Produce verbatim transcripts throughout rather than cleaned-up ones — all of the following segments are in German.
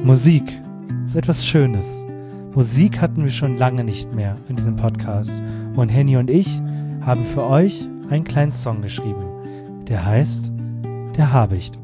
Musik ist etwas Schönes. Musik hatten wir schon lange nicht mehr in diesem Podcast. Und Henny und ich haben für euch einen kleinen Song geschrieben. Der heißt Der Habicht.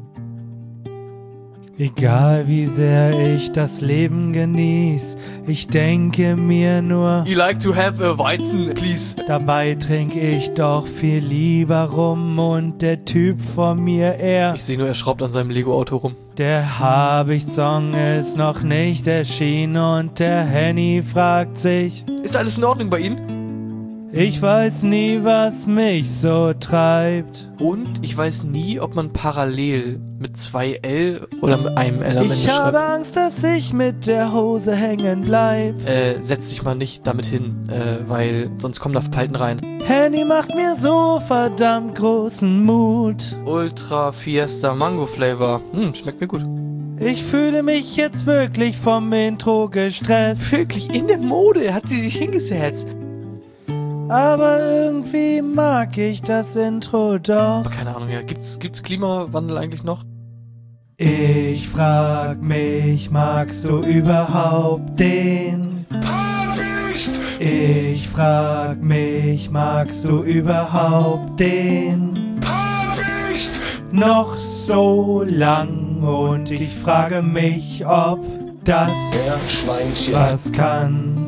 Egal wie sehr ich das Leben genieß, ich denke mir nur, You like to have a Weizen, please. Dabei trink ich doch viel lieber rum und der Typ vor mir, er... Ich sehe nur, er schraubt an seinem Lego-Auto rum. Der Habicht-Song ist noch nicht erschienen und der Henny fragt sich, Ist alles in Ordnung bei Ihnen? ich weiß nie, was mich so treibt. Und ich weiß nie, ob man parallel mit zwei L oder mit einem L am Ende Ich habe schreibt. Angst, dass ich mit der Hose hängen bleib. Äh, setz dich mal nicht damit hin, äh, weil sonst kommen da Falten rein. Henny macht mir so verdammt großen Mut. Ultra Fiesta Mango Flavor. Hm, schmeckt mir gut. Ich fühle mich jetzt wirklich vom Intro gestresst. Wirklich in der Mode hat sie sich hingesetzt. Aber irgendwie mag ich das Intro doch. Keine Ahnung, ja. Gibt's, gibt's Klimawandel eigentlich noch? Ich frag mich, magst du überhaupt den? Habicht! Ich frag mich, magst du überhaupt den? Habicht! Noch so lang und ich frage mich, ob das Meerschweinchen. was kann.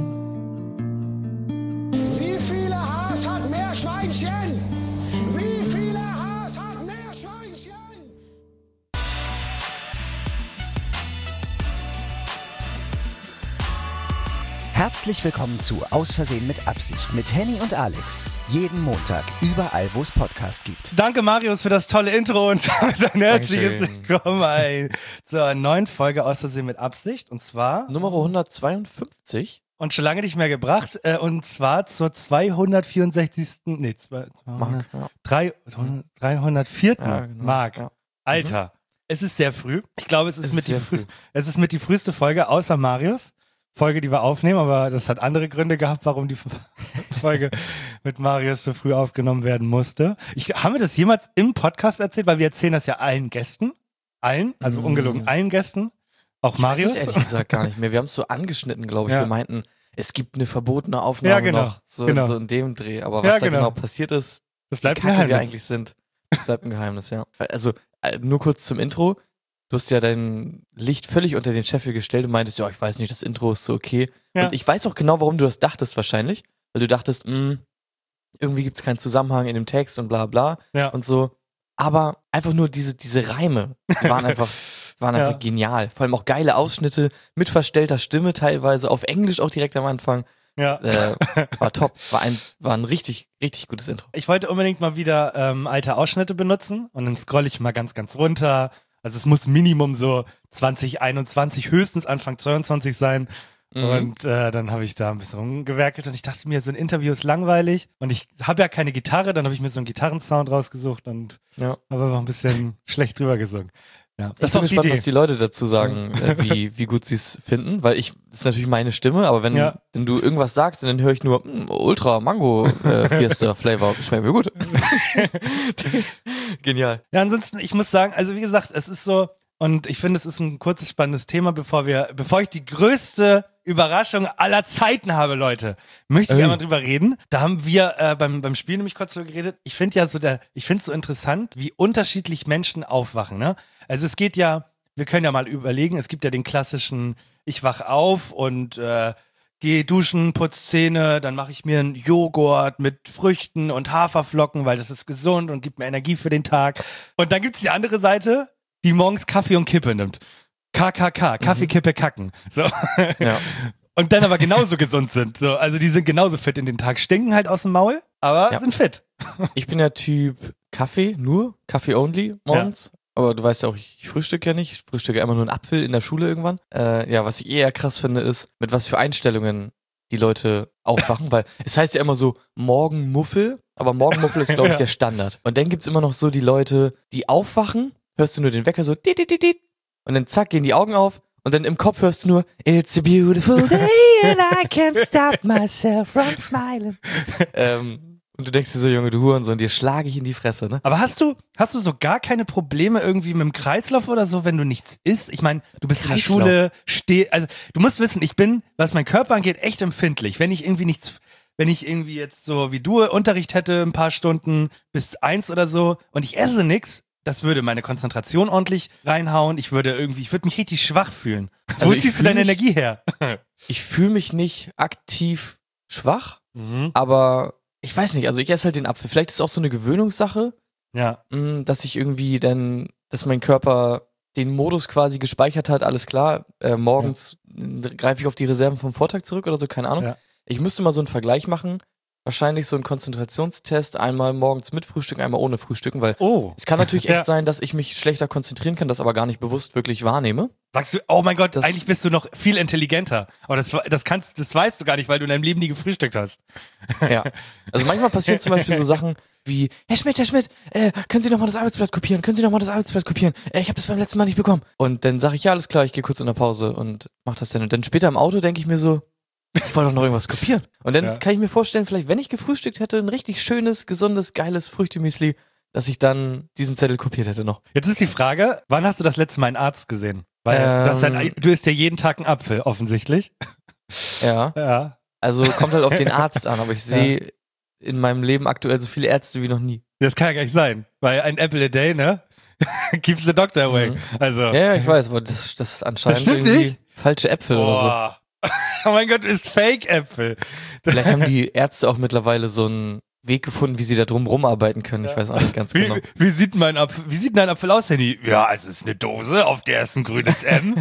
Wie viele Haas hat Meerschweinchen? Wie viele Haas hat Meerschweinchen? Herzlich willkommen zu Aus Versehen mit Absicht mit Henny und Alex. Jeden Montag, überall wo es Podcast gibt. Danke Marius für das tolle Intro und damit ein herzliches Dankeschön. Willkommen ein, zur neuen Folge Aus Versehen mit Absicht und zwar, Nummer hundertzweiundfünfzig. und schon lange nicht mehr gebracht, äh, und zwar zur zweihundertvierundsechzigsten Nee, zwei- Mark, ja. drei- dreihundertvierten Ja, genau. Mark. Ja. Alter, es ist sehr früh. Ich glaube, es ist, Es mit ist die sehr früh, früh. es ist mit die früheste Folge, außer Marius. Folge, die wir aufnehmen, aber das hat andere Gründe gehabt, warum die Folge mit Marius so früh aufgenommen werden musste. Ich, haben wir das jemals im Podcast erzählt? Weil wir erzählen das ja allen Gästen. Allen, also Mm. ungelogen allen Gästen. Auch Ich Marius. weiß es ehrlich gesagt gar nicht mehr. Wir haben es so angeschnitten, glaube ich. Ja. Wir meinten, es gibt eine verbotene Aufnahme Ja, genau, noch. So, genau. so in dem Dreh. Aber was Ja, da genau. genau passiert ist, Das wie bleibt ein kacke wir Geheimnis. eigentlich sind, das bleibt ein Geheimnis, ja. Also, äh, nur kurz zum Intro. Du hast ja dein Licht völlig unter den Scheffel gestellt und meintest, ja, ich weiß nicht, das Intro ist so okay. Ja. Und ich weiß auch genau, warum du das dachtest wahrscheinlich. Weil du dachtest, mh, irgendwie gibt's keinen Zusammenhang in dem Text und bla bla Ja. und so. Aber einfach nur diese, diese Reime, die waren einfach, waren Ja. einfach genial. Vor allem auch geile Ausschnitte mit verstellter Stimme teilweise, auf Englisch auch direkt am Anfang. Ja. Äh, war top. War ein, war ein richtig, richtig gutes Intro. Ich wollte unbedingt mal wieder ähm, alte Ausschnitte benutzen und dann scrolle ich mal ganz, ganz runter. Also es muss Minimum so zwanzig einundzwanzig, höchstens Anfang zweiundzwanzig sein. Mhm. Und äh, dann habe ich da ein bisschen rumgewerkelt und ich dachte mir, so ein Interview ist langweilig und ich habe ja keine Gitarre, dann habe ich mir so einen Gitarrensound rausgesucht und Ja. habe einfach ein bisschen schlecht drüber gesungen. Ja, Ich das bin war auch die gespannt, Idee. was die Leute dazu sagen, äh, wie, wie gut sie es finden, weil ich, das ist natürlich meine Stimme, aber wenn, Ja. wenn du irgendwas sagst, dann höre ich nur mm, Ultra Mango äh, Fiesta Flavor, schmeckt mir gut. Genial. Ja, ansonsten, ich muss sagen, also wie gesagt, es ist so, und ich finde, es ist ein kurzes, spannendes Thema, bevor wir, bevor ich die größte Überraschung aller Zeiten habe, Leute, möchte ich Ey. einmal drüber reden. Da haben wir äh, beim, beim Spiel nämlich kurz drüber geredet. Ich finde ja so der, ich finde es so interessant, wie unterschiedlich Menschen aufwachen, ne? Also es geht ja, wir können ja mal überlegen, es gibt ja den klassischen, ich wach auf und äh, gehe duschen, putz Zähne, dann mache ich mir einen Joghurt mit Früchten und Haferflocken, weil das ist gesund und gibt mir Energie für den Tag. Und dann gibt's die andere Seite, die morgens Kaffee und Kippe nimmt. K K K, Kaffee, Kippe, Kacken. So. Ja. Und dann aber genauso gesund sind. So, also die sind genauso fit in den Tag, stinken halt aus dem Maul, aber Ja. sind fit. Ich bin ja Typ Kaffee, nur Kaffee only morgens. Aber du weißt ja auch, ich frühstücke ja nicht. Ich frühstücke immer nur einen Apfel in der Schule irgendwann. Äh, ja, was ich eher krass finde, ist, mit was für Einstellungen die Leute aufwachen, weil es heißt ja immer so Morgenmuffel, aber Morgenmuffel ist, glaube ich, Ja. der Standard. Und dann gibt's immer noch so die Leute, die aufwachen, hörst du nur den Wecker so dit, dit, dit, dit, und dann zack, gehen die Augen auf und dann im Kopf hörst du nur It's a beautiful day and I can't stop myself from smiling. ähm, Und du denkst dir so, Junge, du Hurensohn, dir schlage ich in die Fresse, ne? Aber hast du, hast du so gar keine Probleme irgendwie mit dem Kreislauf oder so, wenn du nichts isst? Ich meine, du bist Kreislauf. in der Schule, steh, also du musst wissen, ich bin, was mein Körper angeht, echt empfindlich. Wenn ich irgendwie nichts, wenn ich irgendwie jetzt so wie du Unterricht hätte, ein paar Stunden bis eins oder so und ich esse nix, das würde meine Konzentration ordentlich reinhauen. Ich würde irgendwie, ich würde mich richtig schwach fühlen. Also Wo ich ziehst du fühl deine mich- Energie her? Ich fühle mich nicht aktiv schwach, Mhm. aber ich weiß nicht, also ich esse halt den Apfel. Vielleicht ist es auch so eine Gewöhnungssache, Ja. mh, dass ich irgendwie dann, dass mein Körper den Modus quasi gespeichert hat, alles klar, äh, morgens äh, greife ich auf die Reserven vom Vortag zurück oder so, keine Ahnung. Ja. Ich müsste mal so einen Vergleich machen, wahrscheinlich so einen Konzentrationstest, einmal morgens mit Frühstücken, einmal ohne Frühstücken, weil Oh. es kann natürlich echt Ja. sein, dass ich mich schlechter konzentrieren kann, das aber gar nicht bewusst wirklich wahrnehme. Sagst du, oh mein Gott, Das- eigentlich bist du noch viel intelligenter. Aber das, das kannst, das weißt du gar nicht, weil du in deinem Leben nie gefrühstückt hast. Ja. Also manchmal passieren zum Beispiel so Sachen wie, Herr Schmidt, Herr Schmidt, äh, können Sie noch mal das Arbeitsblatt kopieren? Können Sie noch mal das Arbeitsblatt kopieren? Äh, ich habe das beim letzten Mal nicht bekommen. Und dann sage ich, ja, alles klar, ich gehe kurz in der Pause und mach das dann. Und dann später im Auto denke ich mir so, ich wollte doch noch irgendwas kopieren. Und dann Ja. kann ich mir vorstellen, vielleicht, wenn ich gefrühstückt hätte, ein richtig schönes, gesundes, geiles Früchtemüsli, dass ich dann diesen Zettel kopiert hätte noch. Jetzt ist die Frage, wann hast du das letzte Mal einen Arzt gesehen? Weil das ist Ähm. ein, du isst ja jeden Tag einen Apfel, offensichtlich. Ja. Ja. Also kommt halt auf den Arzt an, aber ich sehe in meinem Leben aktuell so viele Ärzte wie noch nie. Das kann ja gar nicht sein. Weil ein Apple a day, ne? Keeps the doctor away. Mhm. Also. Ja, ja, ich weiß, aber das, das ist anscheinend Das stimmt irgendwie nicht? falsche Äpfel oder so. Boah. Oh mein Gott, du isst Fake-Äpfel. Vielleicht haben die Ärzte auch mittlerweile so einen Weg gefunden, wie sie da drum rumarbeiten können. Ich weiß auch nicht ganz Wie, genau. wie, sieht mein Apfel, wie sieht denn ein Apfel aus, Handy? Ja, also es ist eine Dose, auf der ist ein grünes M.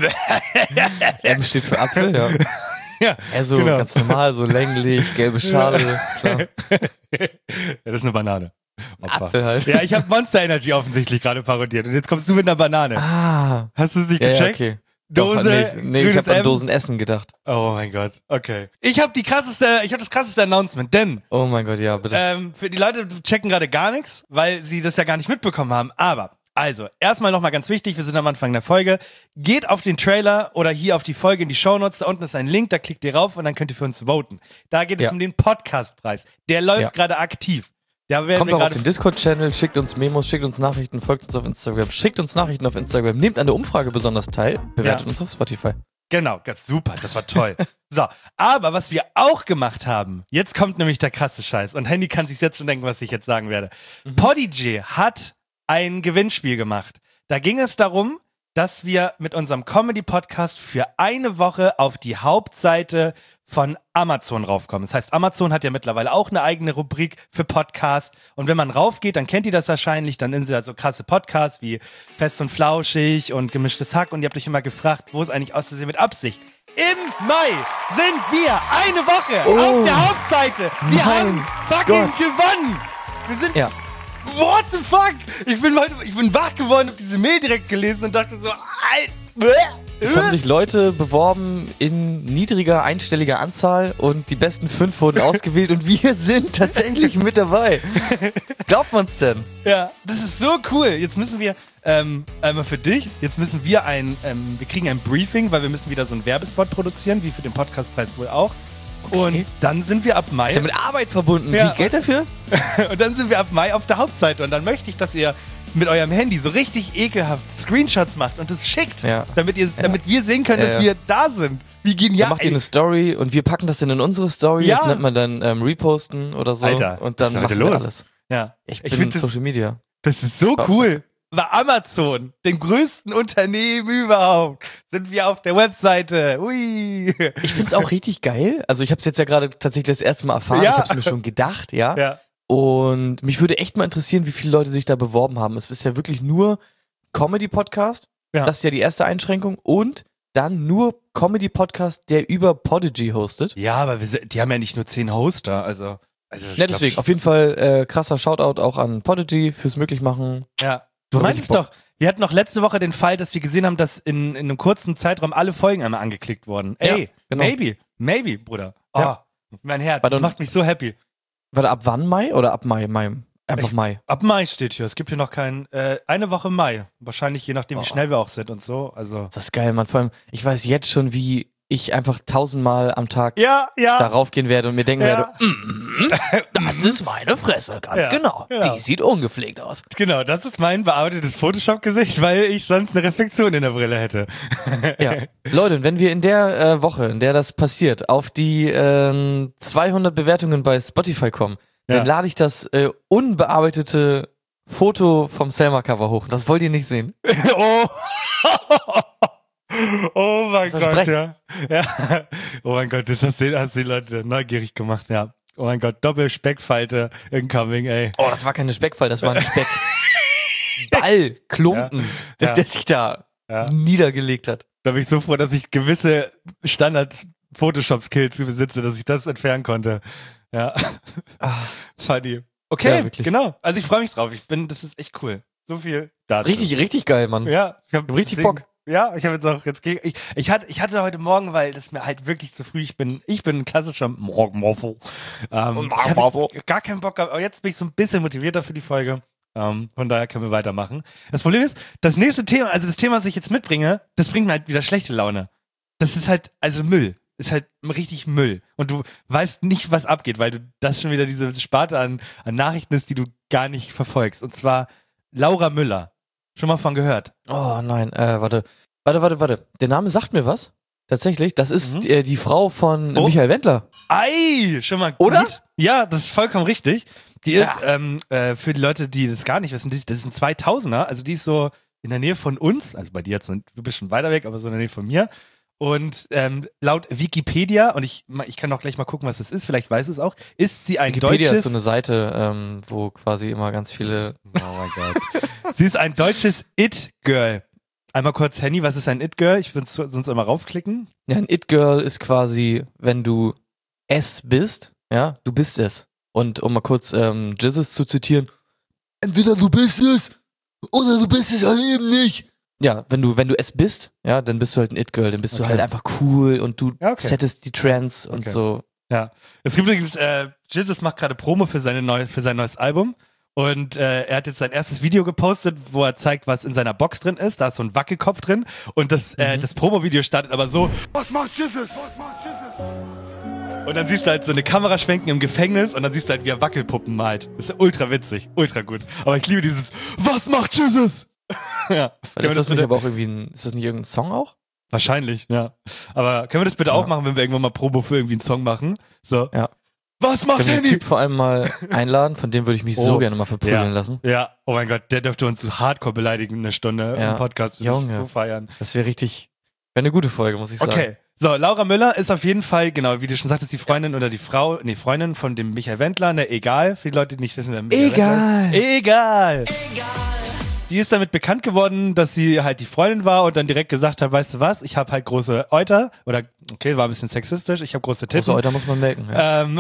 M steht für Apfel, ja. ja, Ja, so genau. ganz normal, so länglich, gelbe Schale, klar. Ja, das ist eine Banane. Opfer. Apfel halt. Ja, ich habe Monster Energy offensichtlich gerade parodiert und jetzt kommst du mit einer Banane. Ah, Hast du es nicht ja, ja, gecheckt? okay. Doch, Dose, nee, ich- nee, ich grünes habe an M. Dosenessen gedacht. Oh mein Gott, okay. Ich habe die krasseste, ich habe das krasseste Announcement, denn Oh mein Gott, ja, bitte. ähm, für die Leute checken gerade gar nichts, weil sie das ja gar nicht mitbekommen haben. Aber also erstmal nochmal ganz wichtig, wir sind am Anfang der Folge. Geht auf den Trailer oder hier auf die Folge in die Shownotes. Da unten ist ein Link, da klickt ihr rauf und dann könnt ihr für uns voten. Da geht es Ja. um den Podcastpreis. Der läuft Ja. gerade aktiv. Da werden Kommt wir auch auf gerade den Discord-Channel, schickt uns Memos, schickt uns Nachrichten, folgt uns auf Instagram, schickt uns Nachrichten auf Instagram, nehmt an der Umfrage besonders teil, bewertet Ja. uns auf Spotify. Genau, ganz super, das war toll. So, aber was wir auch gemacht haben, jetzt kommt nämlich der krasse Scheiß und Handy kann sich jetzt schon denken, was ich jetzt sagen werde. Podigy hat ein Gewinnspiel gemacht. Da ging es darum, dass wir mit unserem Comedy-Podcast für eine Woche auf die Hauptseite von Amazon raufkommen. Das heißt, Amazon hat ja mittlerweile auch eine eigene Rubrik für Podcasts. Und wenn man raufgeht, dann kennt ihr das wahrscheinlich. Dann sind da so krasse Podcasts wie Fest und Flauschig und Gemischtes Hack. Und ihr habt euch immer gefragt, wo ist eigentlich Auszusehen mit Absicht? Im Mai sind wir eine Woche Oh. auf der Hauptseite. Wir Mein haben fucking Gott. gewonnen. Wir sind Ja. What the fuck? Ich bin heute, ich bin wach geworden, hab diese Mail direkt gelesen und dachte so, Alter. Es haben sich Leute beworben in niedriger, einstelliger Anzahl und die besten fünf wurden ausgewählt und wir sind tatsächlich mit dabei. Glaubt man's denn? Ja, das ist so cool. Jetzt müssen wir, ähm, einmal für dich, jetzt müssen wir ein, ähm, wir kriegen ein Briefing, weil wir müssen wieder so einen Werbespot produzieren, wie für den Podcastpreis wohl auch. Und dann sind wir ab Mai, Ist ja mit Arbeit verbunden. Ja. Wie Geld dafür? und dann sind wir ab Mai auf der Hauptseite und dann möchte ich, dass ihr mit eurem Handy so richtig ekelhaft Screenshots macht und es schickt, Ja. damit ihr, damit wir sehen können, Ja, dass ja. wir da sind. Wie Dann genial. macht ihr eine Story und wir packen das dann in unsere Story. Ja. Das nennt man dann ähm, Reposten oder so. Alter, und was dann ist heute machen wir los? alles. ja. Ich Ich bin find das- Social Media. Das ist so Wow. cool. Bei Amazon, dem größten Unternehmen überhaupt, sind wir auf der Webseite. Ui. Ich find's auch richtig geil. Also ich habe es jetzt ja gerade tatsächlich das erste Mal erfahren. Ja. Ich habe es mir schon gedacht, ja. Ja. Und mich würde echt mal interessieren, wie viele Leute sich da beworben haben. Es ist ja wirklich nur Comedy-Podcast. Ja. Das ist ja die erste Einschränkung. Und dann nur Comedy-Podcast, der über Podigy hostet. Ja, aber wir, sind- die haben ja nicht nur zehn Hoster, also. also ich Ja, glaub, deswegen, auf jeden Fall äh, krasser Shoutout auch an Podigy fürs Möglichmachen. Ja. Du Hab meinst richtig Bock. doch, wir hatten noch letzte Woche den Fall, dass wir gesehen haben, dass in, in einem kurzen Zeitraum alle Folgen einmal angeklickt wurden. Ey, Ja, genau. maybe, maybe, Bruder. Oh, Ja. mein Herz, Weil das dann- macht mich so happy. Warte, ab wann Mai oder ab Mai? Mai. Einfach Ich- Mai. Ab Mai steht hier, es gibt hier noch kein, äh, eine Woche Mai. Wahrscheinlich je nachdem, wie Oh. schnell wir auch sind und so, also. Das ist geil, Mann. Vor allem, ich weiß jetzt schon, wie ich einfach tausendmal am Tag Ja, ja. darauf gehen werde und mir denken Ja. werde, mm, das ist meine Fresse, ganz Ja, genau. genau. Die sieht ungepflegt aus. Genau, das ist mein bearbeitetes Photoshop-Gesicht, weil ich sonst eine Reflexion in der Brille hätte. Ja. Leute, und wenn wir in der äh, Woche, in der das passiert, auf die ähm, zweihundert Bewertungen bei Spotify kommen, Ja. dann lade ich das äh, unbearbeitete Foto vom Selma-Cover hoch. Das wollt ihr nicht sehen. Oh. Oh mein Gott, Versprechen. ja. ja. Oh mein Gott, das hast du, hast du die Leute neugierig gemacht, ja. Oh mein Gott, Doppel-Speckfalte incoming, ey. Oh, das war keine Speckfall, das war ein Speck. Ball, Klumpen, Ja. Der, Ja. der sich da Ja. niedergelegt hat. Da bin ich so froh, dass ich gewisse Standard-Photoshop-Skills besitze, dass ich das entfernen konnte. Ja. Ah. Funny. Okay, Ja, wirklich. genau. Also ich freue mich drauf. Ich bin, das ist echt cool. So viel dazu. Richtig, richtig geil, Mann. Ja, ich hab richtig deswegen- Bock. Ja, ich habe jetzt auch jetzt ge- ich, ich hatte ich hatte heute Morgen, weil das mir halt wirklich zu früh. Ich bin ich bin ein klassischer Morgenmuffel. Ähm, ich hatte gar keinen Bock, aber jetzt bin ich so ein bisschen motivierter für die Folge. Ähm, von daher können wir weitermachen. Das Problem ist, das nächste Thema, also das Thema, was ich jetzt mitbringe, das bringt mir halt wieder schlechte Laune. Das ist halt also Müll. Ist halt richtig Müll. Und du weißt nicht, was abgeht, weil du das schon wieder diese Sparte an, an Nachrichten ist, die du gar nicht verfolgst. Und zwar Laura Müller. Schon mal von gehört. Oh nein, äh, warte. Warte, warte, warte. Der Name sagt mir was. Tatsächlich. Das ist Mhm. äh, die Frau von äh, Oh. Michael Wendler. Ei, schon mal Oder? gut. Ja, das ist vollkommen richtig. Die ist, Ja. ähm, äh, für die Leute, die das gar nicht wissen, die ist, das ist ein zweitausender, also die ist so in der Nähe von uns, also bei dir jetzt, du bist schon weiter weg, aber so in der Nähe von mir. Und ähm, laut Wikipedia, und ich, ich kann auch gleich mal gucken, was das ist, vielleicht weiß es auch, ist sie ein Wikipedia deutsches... ist so eine Seite, ähm, wo quasi immer ganz viele. Oh mein Gott. Sie ist ein deutsches It-Girl. Einmal kurz, Henny, was ist ein It-Girl? Ich würde sonst immer raufklicken. Ja, ein It-Girl ist quasi, wenn du es bist, ja, du bist es. Und um mal kurz ähm, Jesus zu zitieren, entweder du bist es oder du bist es halt eben nicht. Ja, wenn du, wenn du es bist, ja, dann bist du halt ein It-Girl, dann bist Okay. du halt einfach cool und du Ja, okay. settest die Trends und Okay. so. Ja. Es gibt übrigens, äh, Jesus macht gerade Promo für, seine neu, für sein neues Album. Und äh, er hat jetzt sein erstes Video gepostet, wo er zeigt, was in seiner Box drin ist. Da ist so ein Wackelkopf drin. Und das, äh, das Promo-Video startet aber so. Was macht Jesus? Was macht Jesus? Und dann siehst du halt so eine Kamera schwenken im Gefängnis und dann siehst du halt, wie er Wackelpuppen malt. Das ist ultra witzig, ultra gut. Aber ich liebe dieses, was macht Jesus? ja. Weil Können ist wir das nicht bitte- aber auch irgendwie ein, ist das nicht irgendein Song auch? Wahrscheinlich, ja. Aber können wir das bitte Ja. auch machen, wenn wir irgendwann mal Promo für irgendwie einen Song machen? So. Ja. Was macht Können wir den Henny? Typ vor allem mal einladen, von dem würde ich mich so Oh. gerne mal verprügeln Ja. lassen. Ja, oh mein Gott, der dürfte uns so hardcore beleidigen eine Stunde Ja. im Podcast. Würde ich Junge. so feiern. Das wäre richtig, wäre eine gute Folge, muss ich sagen. Okay, so, Laura Müller ist auf jeden Fall, genau, wie du schon sagtest, die Freundin oder die Frau, nee, Freundin von dem Michael Wendler, ne, egal, für die Leute, die nicht wissen, wer Michael Egal. Wendler ist. Egal. Die ist damit bekannt geworden, dass sie halt die Freundin war und dann direkt gesagt hat, weißt du was, ich habe halt große Euter, oder, okay, war ein bisschen sexistisch, ich habe große Titten. So, heute muss man merken. Ja. Ähm,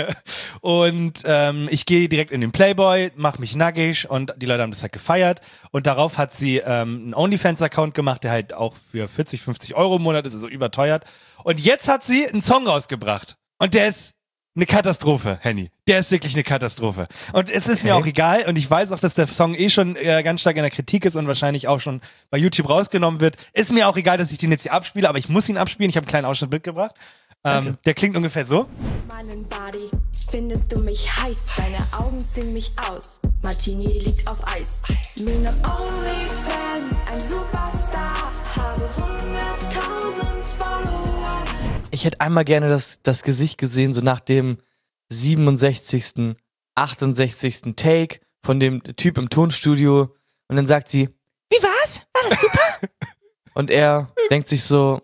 und ähm, ich gehe direkt in den Playboy, mach mich nackig und die Leute haben das halt gefeiert. Und darauf hat sie ähm, einen OnlyFans-Account gemacht, der halt auch für vierzig, fünfzig Euro im Monat ist, also überteuert. Und jetzt hat sie einen Song rausgebracht. Und der ist eine Katastrophe, Henny. Der ist wirklich eine Katastrophe. Und es ist mir Okay. auch egal. Und ich weiß auch, dass der Song eh schon äh, ganz stark in der Kritik ist und wahrscheinlich auch schon bei YouTube rausgenommen wird. Ist mir auch egal, dass ich den jetzt hier abspiele, aber ich muss ihn abspielen. Ich habe einen kleinen Ausschnitt mitgebracht. Ähm, der klingt ungefähr so. Meinen Body, findest du mich heiß? Deine Augen ziehen mich aus. Martini liegt auf Eis. Bin auf OnlyFans, ein Superstar. Habe hunderttausend Follower. Ich hätte einmal gerne das, das Gesicht gesehen, so nach dem siebenundsechzigsten, achtundsechzigsten Take von dem Typ im Tonstudio. Und dann sagt sie, wie war's? War das super? Und er denkt sich so,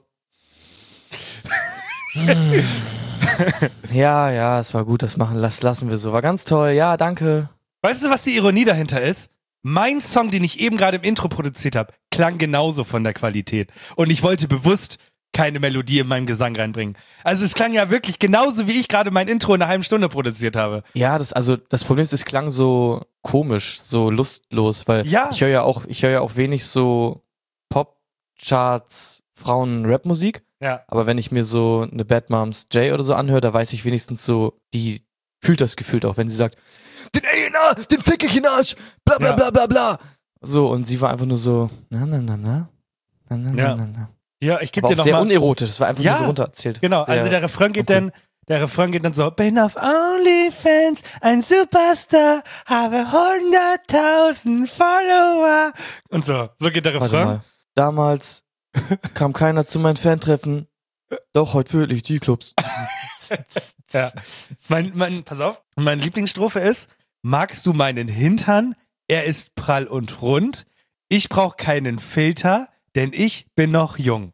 hm, ja, ja, es war gut, das machen, das lassen wir so. War ganz toll, ja, danke. Weißt du, was die Ironie dahinter ist? Mein Song, den ich eben gerade im Intro produziert habe, klang genauso von der Qualität. Und ich wollte bewusst keine Melodie in meinem Gesang reinbringen. Also es klang ja wirklich genauso, wie ich gerade mein Intro in einer halben Stunde produziert habe. Ja, das, also, das Problem ist, es klang so komisch, so lustlos, weil Ja. ich höre ja auch, ich höre ja auch wenig so Pop-Charts, Frauen-Rap-Musik. Ja. Aber wenn ich mir so eine Bad Moms J oder so anhöre, da weiß ich wenigstens so, die fühlt das gefühlt auch, wenn sie sagt, den ey, na, den fick ich in den Arsch, bla bla Ja. bla bla bla. So, und sie war einfach nur so, na na na na, na na Ja. na na. Ja, ich gebe Aber dir auch noch sehr mal. unerotisch, das war einfach Ja, nur so runtererzählt. Genau, also der Refrain geht okay. dann, der Refrain geht dann so, bin auf OnlyFans, ein Superstar, habe hunderttausend Follower. Und so, so geht der Warte Refrain. mal. Damals kam keiner zu meinen Fantreffen, doch heute will ich die Clubs. Ja. Mein, mein, pass auf, meine Lieblingsstrophe ist, magst du meinen Hintern? Er ist prall und rund. Ich brauch keinen Filter, denn ich bin noch jung.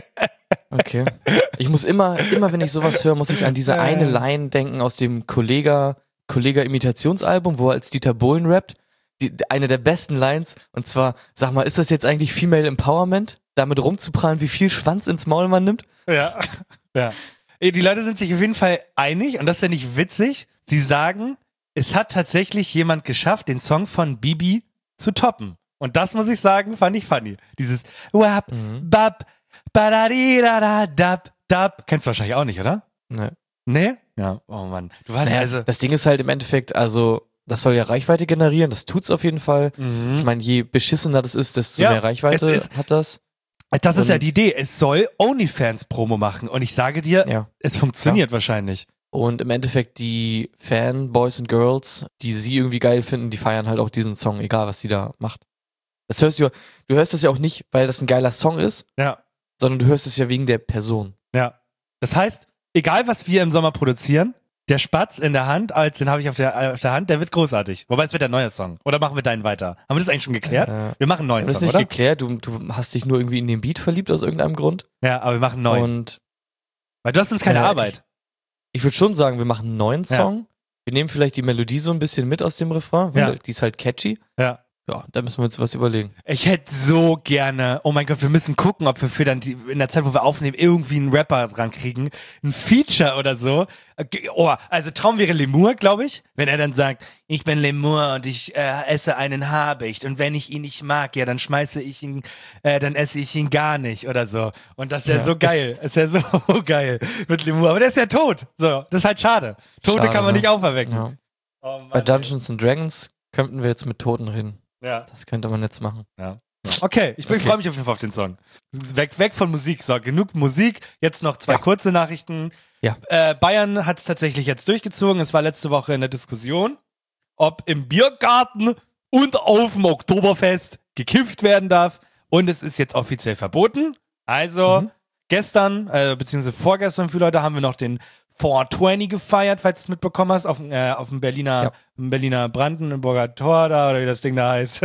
Okay. Ich muss immer, immer wenn ich sowas höre, muss ich an diese eine Line denken aus dem Kollega, Kollega-Imitationsalbum, wo er als Dieter Bohlen rappt. Die, eine der besten Lines. Und zwar, sag mal, ist das jetzt eigentlich Female Empowerment? Damit rumzuprallen, wie viel Schwanz ins Maul man nimmt? Ja, ja. Die Leute sind sich auf jeden Fall einig und das ist ja nicht witzig. Sie sagen, es hat tatsächlich jemand geschafft, den Song von Bibi zu toppen. Und das muss ich sagen, fand ich funny. Dieses Wap, Mhm. Bap, Badadidada, Dab, Dab. Kennst du wahrscheinlich auch nicht, oder? Ne. Nee? Ja, oh Mann. Du weißt Naja, also. das Ding ist halt im Endeffekt, also, das soll ja Reichweite generieren, das tut's auf jeden Fall. Mhm. Ich meine, je beschissener das ist, desto Ja, mehr Reichweite es ist- hat das. Das ist ja und- die Idee. Es soll OnlyFans-Promo machen. Und ich sage dir, Ja. es funktioniert wahrscheinlich. Und im Endeffekt die Fanboys und Girls, die sie irgendwie geil finden, die feiern halt auch diesen Song, egal was sie da macht. Das hörst du, du hörst das ja auch nicht, weil das ein geiler Song ist, Ja. sondern du hörst es ja wegen der Person. Ja. Das heißt, egal was wir im Sommer produzieren, der Spatz in der Hand, als den habe ich auf der, auf der Hand, der wird großartig. Wobei es wird der neue Song. Oder machen wir deinen weiter? Haben wir das eigentlich schon geklärt? Äh, wir machen einen neuen Das ist Song, nicht oder? geklärt, du, du hast dich nur irgendwie in den Beat verliebt aus irgendeinem Grund. Ja, aber wir machen einen neuen. Und Weil du hast uns keine Äh, Arbeit. ich würde schon sagen, wir machen einen neuen Ja. Song. Wir nehmen vielleicht die Melodie so ein bisschen mit aus dem Refrain, weil Ja. die ist halt catchy. Ja. Ja, da müssen wir uns was überlegen. Ich hätte so gerne, oh mein Gott, wir müssen gucken, ob wir für dann die, in der Zeit, wo wir aufnehmen, irgendwie einen Rapper dran kriegen. Ein Feature oder so. Oh, also Traum wäre Lemur, glaube ich. Wenn er dann sagt, ich bin Lemur und ich äh, esse einen Habicht und wenn ich ihn nicht mag, ja, dann schmeiße ich ihn, äh, dann esse ich ihn gar nicht oder so. Und das wäre Ja. so geil. Das wäre so geil mit Lemur. Aber der ist ja tot. So, das ist halt schade. Tote Schade, kann man ne? nicht auferwecken. Ja. Oh Mann, Bei Dungeons and Dragons könnten wir jetzt mit Toten reden. ja. Das könnte man jetzt machen. Okay, ich, Okay. ich freue mich auf jeden Fall auf den Song. Weg, weg von Musik. So, genug Musik. Jetzt noch zwei Ja. kurze Nachrichten. Ja. Äh, Bayern hat es tatsächlich jetzt durchgezogen. Es war letzte Woche in der Diskussion, ob im Biergarten und auf dem Oktoberfest gekifft werden darf. Und es ist jetzt offiziell verboten. Also Mhm. gestern, äh, beziehungsweise vorgestern für Leute, haben wir noch den vier zwanzig gefeiert, falls du es mitbekommen hast, auf, dem, äh, auf dem Berliner, Ja. im Berliner Brandenburger Tor da, oder wie das Ding da heißt.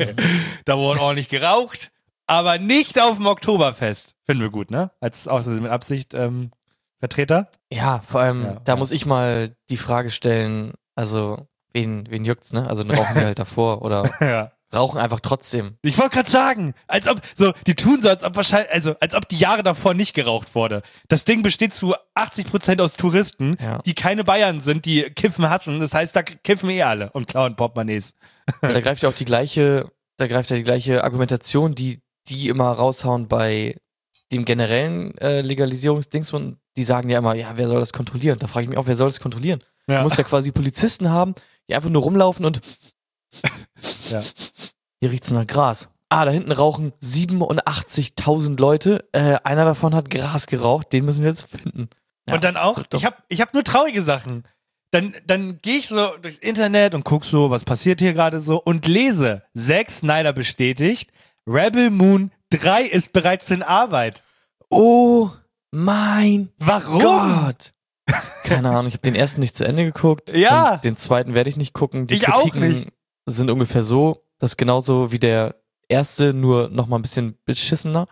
Da wurde ordentlich geraucht, aber nicht auf dem Oktoberfest. Finden wir gut, ne? Als außerdem mit Absicht ähm, Vertreter. Ja, vor allem, Ja, da ja. muss ich mal die Frage stellen, also, wen, wen juckt's, ne? Also, dann rauchen wir halt davor oder Ja. rauchen einfach trotzdem. Ich wollte gerade sagen, als ob, so, die tun so, als ob wahrscheinlich, also, als ob die Jahre davor nicht geraucht wurde. Das Ding besteht zu achtzig Prozent aus Touristen, Ja. die keine Bayern sind, die Kiffen hassen. Das heißt, da kiffen eh alle und klauen Portemonnaies. Da greift ja auch die gleiche, da greift ja die gleiche Argumentation, die die immer raushauen bei dem generellen äh, Legalisierungsdings und die sagen ja immer, ja, wer soll das kontrollieren? Da frage ich mich auch, wer soll das kontrollieren? Ja. Du musst ja quasi Polizisten haben, die einfach nur rumlaufen und Ja. hier riecht's nach Gras. Ah, da hinten rauchen siebenundachtzigtausend Leute. Äh, einer davon hat Gras geraucht, den müssen wir jetzt finden. Ja, Und dann auch, so doch. ich habe ich hab nur traurige Sachen. Dann, dann gehe ich so durchs Internet und guck so, was passiert hier gerade so und lese, Zack Snyder bestätigt, Rebel Moon drei ist bereits in Arbeit. Oh mein Warum? Gott. Keine Ahnung, ich habe den ersten nicht zu Ende geguckt. Ja. Und den zweiten werde ich nicht gucken. Die Ich auch Kritiken nicht. sind ungefähr so, das ist genauso wie der erste, nur noch mal ein bisschen beschissener.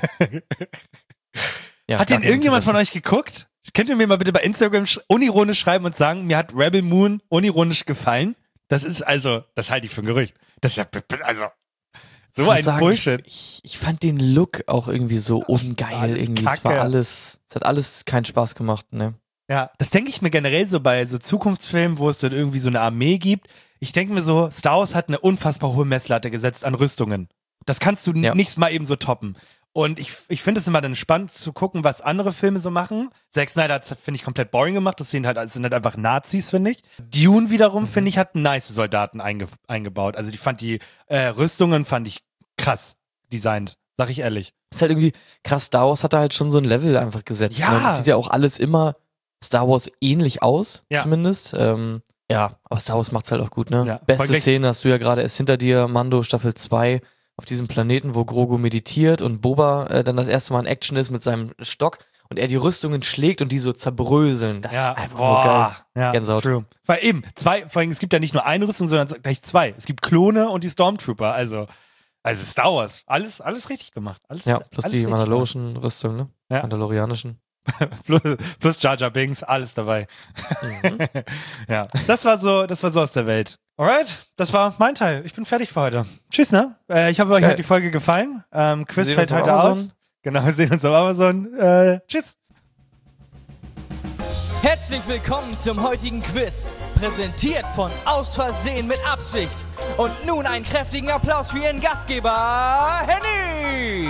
Ja, Hat gar den kein irgendjemand von Interesse. euch geguckt? Könnt ihr mir mal bitte bei Instagram sch- unironisch schreiben und sagen, mir hat Rebel Moon unironisch gefallen? Das ist also, das halte ich für ein Gerücht. Das ist ja, also, so Ich muss ein sagen, Bullshit. Ich, ich fand den Look auch irgendwie so ungeil. alles Irgendwie. Es Kacke. war alles, es hat alles keinen Spaß gemacht, ne? Ja, das denke ich mir generell so bei so Zukunftsfilmen, wo es dann irgendwie so eine Armee gibt. Ich denke mir so, Star Wars hat eine unfassbar hohe Messlatte gesetzt an Rüstungen. Das kannst du Ja. nicht mal eben so toppen. Und ich, ich finde es immer dann spannend zu gucken, was andere Filme so machen. Zack Snyder hat finde ich, komplett boring gemacht. Das sind halt, das sind halt einfach Nazis, finde ich. Dune wiederum, finde ich, hat nice Soldaten einge, eingebaut. Also die fand die äh, Rüstungen, fand ich krass designt. Sag ich ehrlich. ist halt irgendwie krass. Star Wars hat da halt schon so ein Level einfach gesetzt. Ja. Ne? Das sieht ja auch alles immer Star Wars ähnlich aus, Ja. zumindest. Ähm, ja, aber Star Wars macht's halt auch gut, ne? Ja, voll Beste gleich- Szene hast du ja gerade erst hinter dir, Mando Staffel zwei, auf diesem Planeten, wo Grogu meditiert und Boba äh, dann das erste Mal in Action ist mit seinem Stock und er die Rüstungen schlägt und die so zerbröseln. Das Ja, ist einfach nur geil. Ja, Gänsehaut. True. Weil eben, zwei, vor allem, es gibt ja nicht nur eine Rüstung, sondern gleich zwei. Es gibt Klone und die Stormtrooper, also, also Star Wars. Alles, alles richtig gemacht. Alles, Ja, plus alles die richtig mandalorischen Rüstungen, ne? Ja. Mandalorianischen. gemacht. plus, plus Jar Jar Binks, alles dabei. Mhm. Ja, das war so, das war so aus der Welt. Alright, das war mein Teil. Ich bin fertig für heute. Tschüss, ne? Äh, ich hoffe, euch Geil. hat die Folge gefallen. Ähm, Quiz sehen fällt uns auf heute Amazon. aus. Genau, wir sehen uns auf Amazon. Äh, tschüss. Herzlich willkommen zum heutigen Quiz, präsentiert von Aus Versehen mit Absicht. Und nun einen kräftigen Applaus für Ihren Gastgeber, Henny!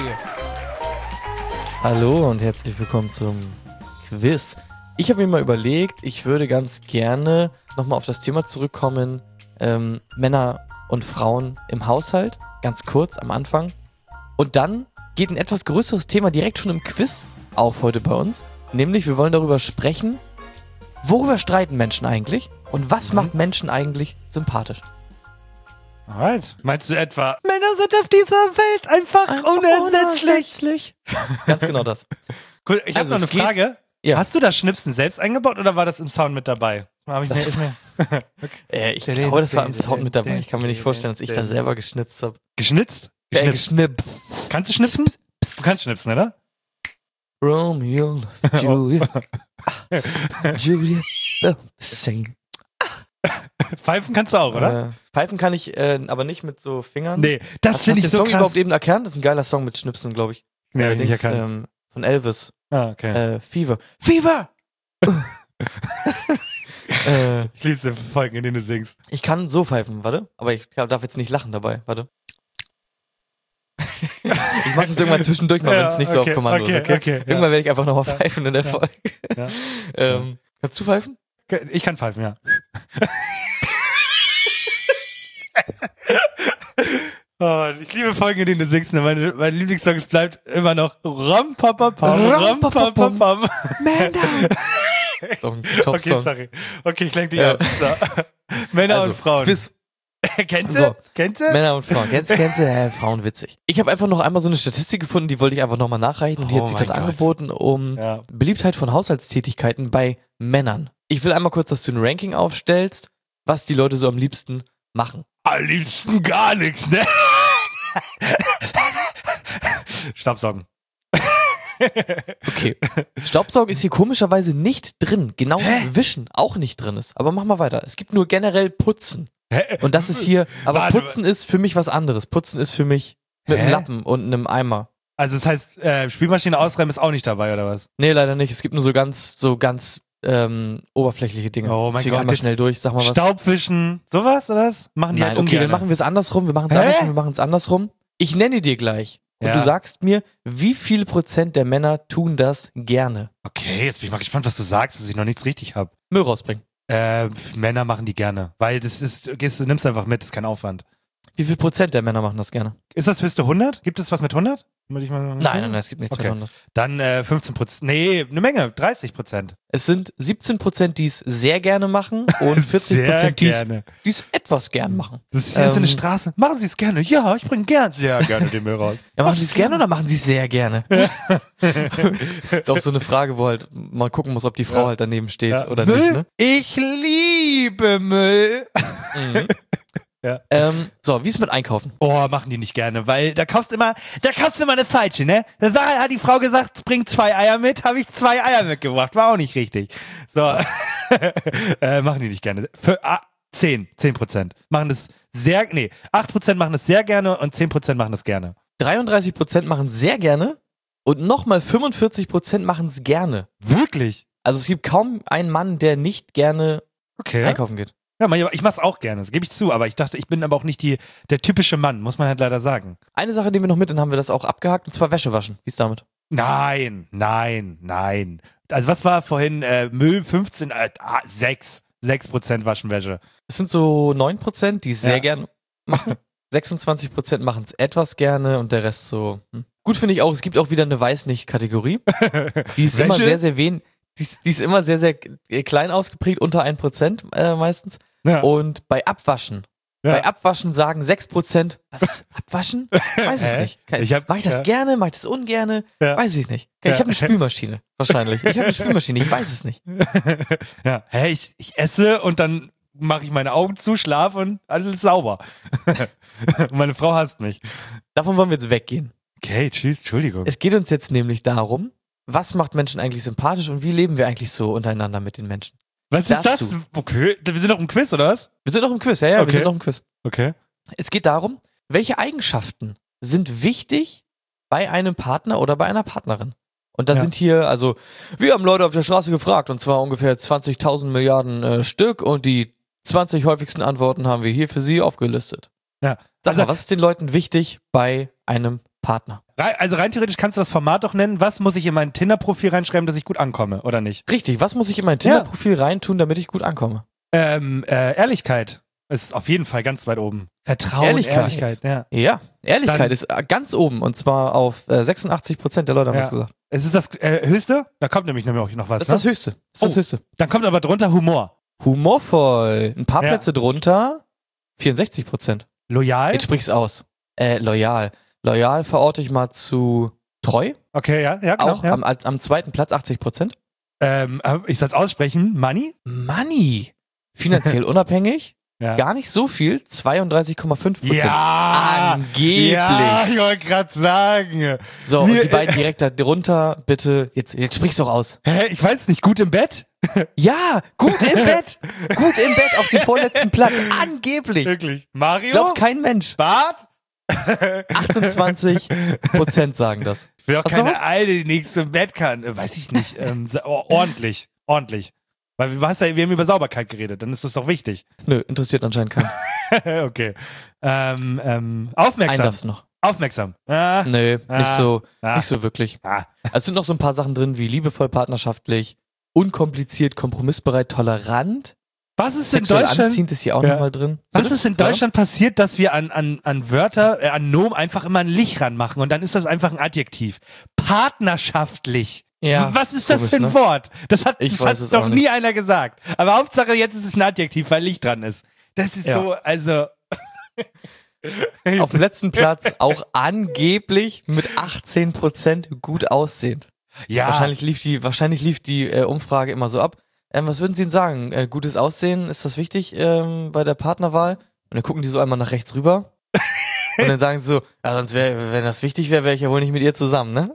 Hallo und herzlich willkommen zum Quiz. Ich habe mir mal überlegt, ich würde ganz gerne nochmal auf das Thema zurückkommen, ähm, Männer und Frauen im Haushalt, ganz kurz am Anfang. Und dann geht ein etwas größeres Thema direkt schon im Quiz auf heute bei uns, nämlich wir wollen darüber sprechen, worüber streiten Menschen eigentlich und was macht Menschen eigentlich sympathisch? Alright. Meinst du etwa, Männer sind auf dieser Welt einfach unersetzlich? Ganz genau das. Cool, ich Also, habe noch es eine geht- Frage. Ja. Hast du das Schnipsen selbst eingebaut oder war das im Sound mit dabei? Hab ich Das- mir, ist mir Äh, ich glaube, das war im Sound mit dabei. Ich kann mir nicht vorstellen, dass ich da selber geschnitzt habe. geschnitzt? Äh, Geschnipst. geschnippt. Kannst du schnipsen? Du kannst schnipsen, oder? Romeo, Julia, Julia, the same. Pfeifen kannst du auch, oder? Äh, pfeifen kann ich, äh, aber nicht mit so Fingern. Nee, das Hast, finde hast ich du den so Song krass. überhaupt eben erkannt? Das ist ein geiler Song mit Schnipsen, glaube ich. Nee, hab ich nicht Dings, erkannt. ähm, von Elvis. Ah, okay. Äh, Fever. Fever! äh, Ich liebe die Folgen, in denen du singst. ich kann so pfeifen, warte. Aber ich darf jetzt nicht lachen dabei, warte. Ich mach das irgendwann zwischendurch mal, Ja, wenn es nicht so okay, auf Kommando okay, ist, okay? okay, ja. Irgendwann werde ich einfach nochmal pfeifen in der Ja. Folge. Ja. ähm, kannst du pfeifen? Ich kann pfeifen, ja. Oh, ich liebe Folgen, in denen du singst. Ne? Meine, meine Lieblingssong bleibt immer noch Ram Papa Pam Ram Papa Pam. Man down! Ist auch ein Okay, Top-Song. sorry. Okay, ich lenk dich Ja. ab. So. Männer Also, und Frauen. Quiz. Kennst du? So. Kennst du? Männer und Frauen. Kennst, kennst du? Äh, Frauen witzig. Ich habe einfach noch einmal so eine Statistik gefunden, die wollte ich einfach nochmal nachreichen. Und hier Oh hat sich mein das Gott. angeboten, um Ja. Beliebtheit von Haushaltstätigkeiten bei Männern. Ich will einmal kurz, dass du ein Ranking aufstellst, was die Leute so am liebsten machen. Am liebsten gar nichts, ne? Staubsaugen. Okay. Staubsaugen ist hier komischerweise nicht drin. Genau wie Wischen auch nicht drin ist. Aber mach mal weiter. Es gibt nur generell Putzen. Hä? Und das ist hier, aber Warte, Putzen ist für mich was anderes. Putzen ist für mich mit Hä? einem Lappen und einem Eimer. Also das heißt, äh, Spülmaschine ausräumen ist auch nicht dabei, oder was? Nee, leider nicht. Es gibt nur so ganz, so ganz ähm, oberflächliche Dinge. Oh mein Deswegen Gott, einmal jetzt schnell durch. Sag mal was. Staubwischen, sowas, oder was? Machen die Nein, halt okay, ungern. dann machen wir es andersrum. Wir machen es Hä? andersrum. Wir machen es andersrum. Ich nenne dir gleich. Und Ja. du sagst mir, wie viele Prozent der Männer tun das gerne? Okay, jetzt bin ich mal gespannt, was du sagst, dass ich noch nichts richtig habe. Müll rausbringen. Äh, f- Männer machen die gerne, weil das ist, gehst, du nimmst einfach mit, ist kein Aufwand. Wie viel Prozent der Männer machen das gerne? Ist das höchste hundert? Gibt es was mit hundert? Würde ich mal Nein, nein, nein, es gibt nichts Okay. mit hundert. Dann äh, fünfzehn Prozent. Nee, eine Menge, dreißig Prozent. Es sind siebzehn Prozent, die es sehr gerne machen und vierzig Prozent, die es gerne. die es etwas gern machen. Das ist jetzt Ähm, eine Straße. Machen Sie es gerne. Ja, ich bringe gern sehr gerne den Müll raus. Ja, machen Sie es gerne oder machen Sie es sehr gerne? Ist auch so eine Frage, wo halt mal gucken muss, ob die Frau Ja. halt daneben steht Ja. oder Müll? nicht. Ne? Ich liebe Müll. Ähm, so, wie ist mit Einkaufen? Oh, machen die nicht gerne, weil da kaufst immer, da kaufst du immer eine falsche, ne? Da war, hat die Frau gesagt, bring zwei Eier mit, habe ich zwei Eier mitgebracht, war auch nicht richtig. So, äh, machen die nicht gerne. Für, ah, zehn, zehn Prozent machen das sehr, nee, acht Prozent machen das sehr gerne und zehn Prozent machen das gerne. dreiunddreißig Prozent machen sehr gerne und nochmal fünfundvierzig Prozent machen es gerne. Wirklich? Also es gibt kaum einen Mann, der nicht gerne Okay. einkaufen geht. Ja, man- ich mach's auch gerne, das gebe ich zu, aber ich dachte, ich bin aber auch nicht die, der typische Mann, muss man halt leider sagen. Eine Sache, die wir noch mit, dann haben wir das auch abgehakt, und zwar Wäsche waschen. Wie ist damit? Nein, nein, nein. Also was war vorhin äh, Müll fünfzehn, äh, ah, sechs, sechs Prozent Waschenwäsche. Es sind so neun Prozent, die es sehr Ja. gerne machen. sechsundzwanzig Prozent machen es etwas gerne und der Rest so. Hm. Gut finde ich auch, es gibt auch wieder eine Weiß-Nicht-Kategorie. Die ist immer Welche? sehr, sehr wenig, die ist, die ist immer sehr, sehr klein ausgeprägt, unter ein Prozent äh, meistens. Ja. Und bei Abwaschen, Ja. bei Abwaschen sagen sechs Prozent, was, Abwaschen? Weiß es Hä? nicht. Kein, Ich hab- mach ich das ja. gerne, mach ich das ungerne? Ja. Weiß ich nicht. Ich Ja. habe eine Spülmaschine, wahrscheinlich. Ich habe eine Spülmaschine, ich weiß es nicht. Ja, hä, ich, ich esse und dann mache ich meine Augen zu, schlafe und alles ist sauber. Und meine Frau hasst mich. Davon wollen wir jetzt weggehen. Okay, tschüss, Entschuldigung. Es geht uns jetzt nämlich darum, was macht Menschen eigentlich sympathisch und wie leben wir eigentlich so untereinander mit den Menschen? Was ist dazu. das? Okay, wir sind noch im Quiz, oder was? Wir sind noch im Quiz, ja, ja, Okay. wir sind noch im Quiz. Okay. Es geht darum, welche Eigenschaften sind wichtig bei einem Partner oder bei einer Partnerin? Und da Ja. sind hier, also, wir haben Leute auf der Straße gefragt, und zwar ungefähr zwanzigtausend Milliarden äh, Stück, und die zwanzig häufigsten Antworten haben wir hier für Sie aufgelistet. Ja. Sag Also- mal, was ist den Leuten wichtig bei einem Partner? Rei- Also rein theoretisch kannst du das Format doch nennen. Was muss ich in mein Tinder-Profil reinschreiben, dass ich gut ankomme, oder nicht? Richtig, was muss ich in mein Tinder-Profil reintun, damit ich gut ankomme? Ähm, äh, Ehrlichkeit ist auf jeden Fall ganz weit oben. Vertrauen, Ehrlichkeit. Ehrlichkeit, ja. Ja, Ehrlichkeit Dann- ist äh, ganz oben, und zwar auf äh, sechsundachtzig Prozent der Leute haben Ja. das gesagt. Es ist das äh, Höchste? Da kommt nämlich noch noch was, Das ist ne? das Höchste. Das ist das Oh. Höchste. Dann kommt aber drunter Humor. Humorvoll. Ein paar Ja. Plätze drunter, vierundsechzig Prozent. Loyal? Jetzt sprich's aus. Äh, loyal. Loyal verorte ich mal zu treu. Okay, ja, ja, genau. Auch ja. am, als, am zweiten Platz achtzig Prozent. Ähm, ich soll es aussprechen. Money? Money. Finanziell unabhängig. Ja. Gar nicht so viel. zweiunddreißig Komma fünf Prozent. Ja! Angeblich. Ja, ich wollte gerade sagen. So, Mir- und die beiden direkt darunter, bitte. Jetzt, jetzt sprich's doch aus. Hä, ich weiß nicht, gut im Bett? Ja, gut im Bett. Gut im Bett auf dem vorletzten Platz. Angeblich. Wirklich. Mario? Glaubt kein Mensch. Bart? achtundzwanzig Prozent sagen das. Ich will auch Hast du keine was? Alte, die nichts im Bett kann. Äh, Weiß ich nicht. Ähm, sa- oh, ordentlich. Ordentlich. Weil du hast ja, wir haben über Sauberkeit geredet, dann ist das doch wichtig. Nö, interessiert anscheinend keinen. Okay. Ähm, ähm, Einen aufmerksam. darf's noch. Aufmerksam. Ah, Nö, Ah. nicht so, Ah. nicht so wirklich. ah. Also es sind noch so ein paar Sachen drin, wie liebevoll, partnerschaftlich, unkompliziert, kompromissbereit, tolerant. Was ist in Sexuell Deutschland? anziehend ist hier auch Ja. nochmal drin. Was Bitte? ist in Deutschland passiert, dass wir an, an, an Wörter, äh, an Nomen einfach immer ein Lich ranmachen und dann ist das einfach ein Adjektiv. Partnerschaftlich. Ja, Was ist das komisch, für ein ne? Wort? Das hat, Ich das weiß hat es noch auch nie einer gesagt. Aber Hauptsache jetzt ist es ein Adjektiv, weil Licht dran ist. Das ist Ja. so, also. Auf dem letzten Platz auch angeblich mit achtzehn Prozent gut aussehend. Ja. Wahrscheinlich lief die, wahrscheinlich lief die äh, Umfrage immer so ab. Ähm, was würden Sie denn sagen? Äh, gutes Aussehen, ist das wichtig ähm, bei der Partnerwahl? Und dann gucken die so einmal nach rechts rüber. Und dann sagen sie so, ja, sonst wäre, wenn das wichtig wäre, wäre ich ja wohl nicht mit ihr zusammen, ne?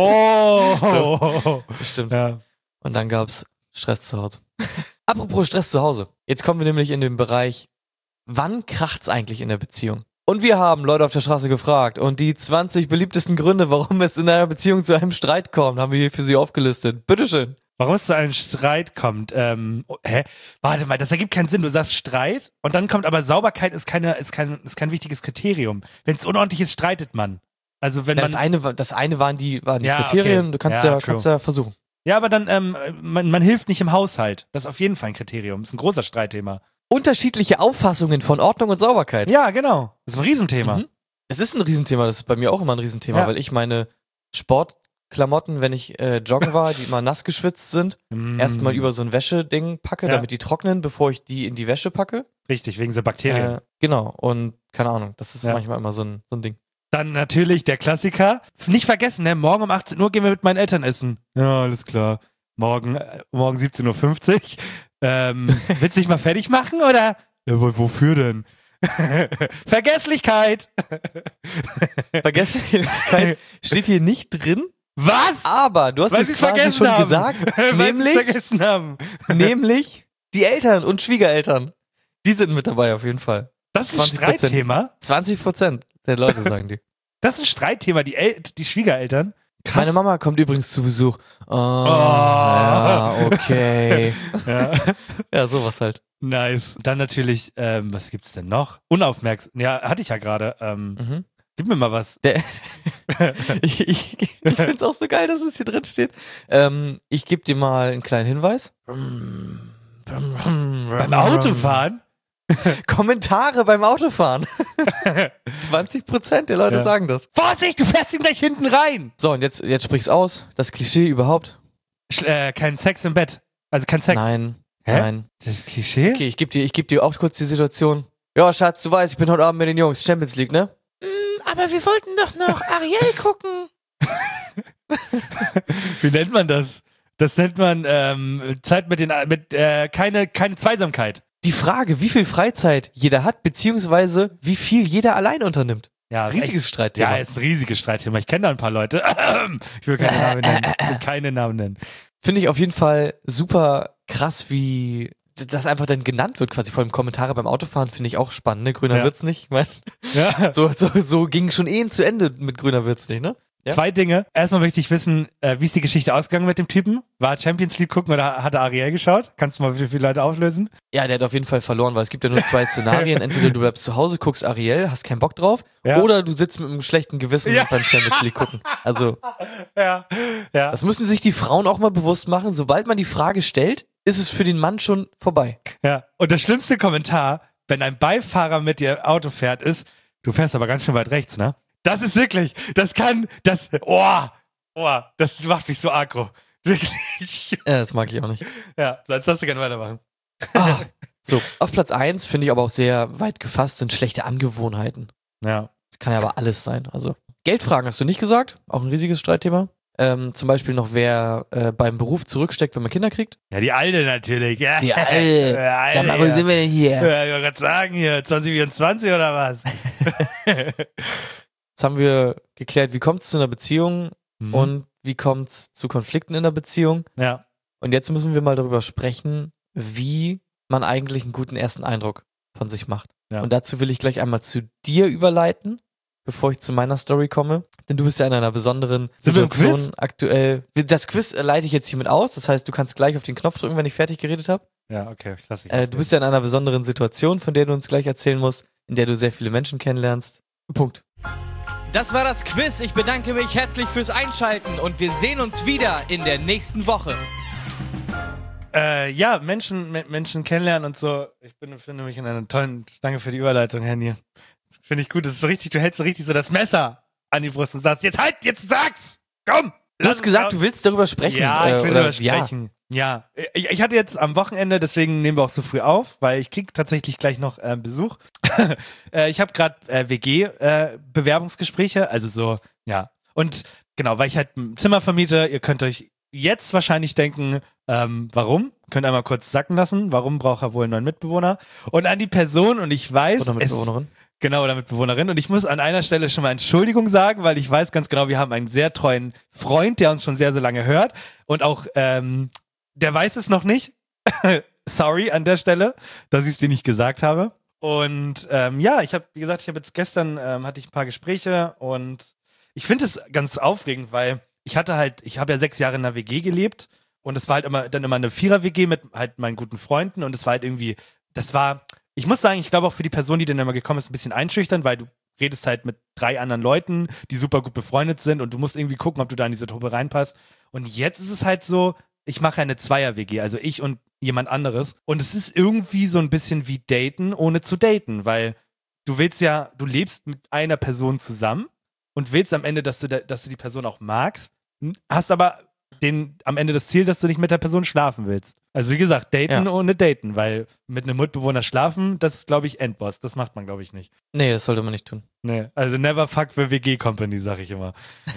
Oh. Bestimmt. Ja. Und dann gab's Stress zu Hause. Apropos Stress zu Hause. Jetzt kommen wir nämlich in den Bereich, wann kracht's eigentlich in der Beziehung? Und wir haben Leute auf der Straße gefragt und die zwanzig beliebtesten Gründe, warum es in einer Beziehung zu einem Streit kommt, haben wir hier für Sie aufgelistet. Bitteschön. Warum es zu einem Streit kommt. Ähm, oh, hä? Warte mal, das ergibt keinen Sinn. Du sagst Streit und dann kommt aber Sauberkeit ist, keine, ist, kein, ist kein wichtiges Kriterium. Wenn es unordentlich ist, streitet man. Also wenn Ja, man. das eine, war- das eine waren die, waren die Ja, Kriterien, okay. du kannst Ja, ja, true. kannst ja versuchen. Ja, aber dann, ähm, man, man hilft nicht im Haushalt. Das ist auf jeden Fall ein Kriterium. Das ist ein großer Streitthema. Unterschiedliche Auffassungen von Ordnung und Sauberkeit. Ja, genau. Das ist ein Riesenthema. Mhm. Es ist ein Riesenthema, das ist bei mir auch immer ein Riesenthema, Ja. weil ich meine Sportklamotten, wenn ich äh, joggen war, die immer nass geschwitzt sind, Mm. erstmal über so ein Wäscheding packe, Ja. damit die trocknen, bevor ich die in die Wäsche packe. Richtig, wegen so Bakterien. Äh, genau, und keine Ahnung, das ist Ja. manchmal immer so ein, so ein Ding. Dann natürlich der Klassiker. Nicht vergessen, ne? Morgen um achtzehn Uhr gehen wir mit meinen Eltern essen. Ja, alles klar. Morgen, äh, morgen siebzehn Uhr fünfzig. Ähm, willst du dich mal fertig machen oder? Ja, wo, wofür denn? Vergesslichkeit. Vergesslichkeit steht hier nicht drin, Was? aber du hast Was es sie quasi vergessen schon haben. gesagt, Was sie nämlich, vergessen haben. nämlich die Eltern und Schwiegereltern. Die sind mit dabei auf jeden Fall. Das ist ein zwanzig Prozent. Streitthema. zwanzig Prozent der Leute sagen die. Das ist ein Streitthema, die, El die Schwiegereltern. Krass. Meine Mama kommt übrigens zu Besuch. Oh, ja, okay. Ja. Ja, sowas halt. Nice. Dann natürlich, ähm, was gibt's denn noch? Unaufmerksam. Ja, hatte ich ja gerade. Ähm, Mhm. Gib mir mal was. Der, ich ich, ich finde es auch so geil, dass es hier drin steht. Ähm, ich gebe dir mal einen kleinen Hinweis. Beim Autofahren? Kommentare beim Autofahren. zwanzig Prozent der Leute Ja. sagen das. Vorsicht, du fährst ihm gleich hinten rein! So, und jetzt, jetzt sprich's aus. Das Klischee überhaupt? Sch äh, kein Sex im Bett. Also kein Sex. Nein. Hä? Nein. Das ist Klischee? Okay, ich geb dir, ich geb dir auch kurz die Situation. Ja, Schatz, du weißt, ich bin heute Abend mit den Jungs. Champions League, ne? Aber wir wollten doch noch Ariel gucken. Wie nennt man das? Das nennt man ähm, Zeit mit den mit äh, keine keine Zweisamkeit. Die Frage, wie viel Freizeit jeder hat, beziehungsweise wie viel jeder allein unternimmt. Ja, Riesiges echt. Streitthema. Ja, ist ein riesiges Streitthema. Ich kenne da ein paar Leute. Ich will keine Namen nennen. Ich will keine Namen nennen. Finde ich auf jeden Fall super krass, wie das einfach dann genannt wird, quasi vor allem Kommentare beim Autofahren, finde ich auch spannend, ne? Grüner Ja. wird's nicht. Ich mein, Ja. so, so, so ging schon eh zu Ende mit Grüner wird's nicht, ne? Ja. Zwei Dinge. Erstmal möchte ich wissen, äh, wie ist die Geschichte ausgegangen mit dem Typen? War er Champions League gucken oder hat er Ariel geschaut? Kannst du mal für viele Leute auflösen? Ja, der hat auf jeden Fall verloren, weil es gibt ja nur zwei Szenarien. Entweder du bleibst zu Hause, guckst Ariel, hast keinen Bock drauf, Ja. oder du sitzt mit einem schlechten Gewissen Ja. beim Champions League gucken. Also, Ja. Ja. das müssen sich die Frauen auch mal bewusst machen. Sobald man die Frage stellt, ist es für den Mann schon vorbei. Ja. Und der schlimmste Kommentar, wenn ein Beifahrer mit dir Auto fährt, ist, du fährst aber ganz schön weit rechts, ne? Das ist wirklich, das kann, das, oh, oh, das macht mich so aggro. Wirklich. Ja, das mag ich auch nicht. Ja, sonst darfst du gerne weitermachen. Ah, so, auf Platz eins finde ich aber auch sehr weit gefasst, sind schlechte Angewohnheiten. Ja. Das kann ja aber alles sein. Also, Geldfragen hast du nicht gesagt, auch ein riesiges Streitthema. Ähm, zum Beispiel noch, wer äh, beim Beruf zurücksteckt, wenn man Kinder kriegt. Ja, die Alte natürlich. Ja. Die Alte. Ja, Alte, Sag mal, wo ja. sind wir denn hier? Ja, ich wollte gerade sagen, hier, zwanzig vierundzwanzig oder was? Jetzt haben wir geklärt, wie kommt es zu einer Beziehung Mhm. und wie kommt es zu Konflikten in der Beziehung. Ja. Und jetzt müssen wir mal darüber sprechen, wie man eigentlich einen guten ersten Eindruck von sich macht. Ja. Und dazu will ich gleich einmal zu dir überleiten, bevor ich zu meiner Story komme. Denn du bist ja in einer besonderen Sind wir im Situation aktuell. Das Quiz äh, leite ich jetzt hiermit aus. Das heißt, du kannst gleich auf den Knopf drücken, wenn ich fertig geredet habe. Ja, okay, ich lass dich Äh, du bist ja in einer besonderen Situation, von der du uns gleich erzählen musst, in der du sehr viele Menschen kennenlernst. Punkt. Das war das Quiz. Ich bedanke mich herzlich fürs Einschalten und wir sehen uns wieder in der nächsten Woche. Äh, ja, Menschen, Me- Menschen kennenlernen und so. Ich bin, finde mich in einer tollen, danke für die Überleitung, Handy. Finde ich gut, das ist so richtig, du hältst so richtig so das Messer an die Brust und sagst, jetzt halt, jetzt sag's! Komm! Du hast gesagt, du willst darüber sprechen. Ja, ich äh, will oder- darüber sprechen. Ja. ja. Ich, ich hatte jetzt am Wochenende, deswegen nehmen wir auch so früh auf, weil ich krieg tatsächlich gleich noch äh, Besuch. äh, ich habe gerade äh, W G-Bewerbungsgespräche, also so, ja. Und genau, weil ich halt ein Zimmer vermiete, ihr könnt euch jetzt wahrscheinlich denken, ähm, warum? Könnt einmal kurz sacken lassen. Warum braucht er wohl einen neuen Mitbewohner? Und an die Person, und ich weiß, Oder Mitbewohnerin. Es, genau, oder Mitbewohnerin. Und ich muss an einer Stelle schon mal Entschuldigung sagen, weil ich weiß ganz genau, wir haben einen sehr treuen Freund, der uns schon sehr, sehr lange hört. Und auch, ähm, der weiß es noch nicht. Sorry an der Stelle, dass ich es dir nicht gesagt habe. Und ähm, ja, ich habe, wie gesagt, ich habe jetzt gestern, ähm, hatte ich ein paar Gespräche und ich finde es ganz aufregend, weil ich hatte halt, ich habe ja sechs Jahre in einer W G gelebt und es war halt immer dann immer eine Vierer-W G mit halt meinen guten Freunden und es war halt irgendwie, das war, ich muss sagen, ich glaube auch für die Person, die dann immer gekommen ist, ein bisschen einschüchternd, weil du redest halt mit drei anderen Leuten, die super gut befreundet sind und du musst irgendwie gucken, ob du da in diese Truppe reinpasst. Und jetzt ist es halt so, ich mache eine Zweier-W G, also ich und jemand anderes. Und es ist irgendwie so ein bisschen wie daten, ohne zu daten, weil du willst ja, du lebst mit einer Person zusammen und willst am Ende, dass du, da, dass du die Person auch magst, hast aber den, am Ende das Ziel, dass du nicht mit der Person schlafen willst. Also wie gesagt, daten Ja. ohne daten, weil mit einem Mitbewohner schlafen, das ist, glaube ich, Endboss. Das macht man, glaube ich, nicht. Nee, das sollte man nicht tun. Nee, also never fuck the W G-Company, sag ich immer.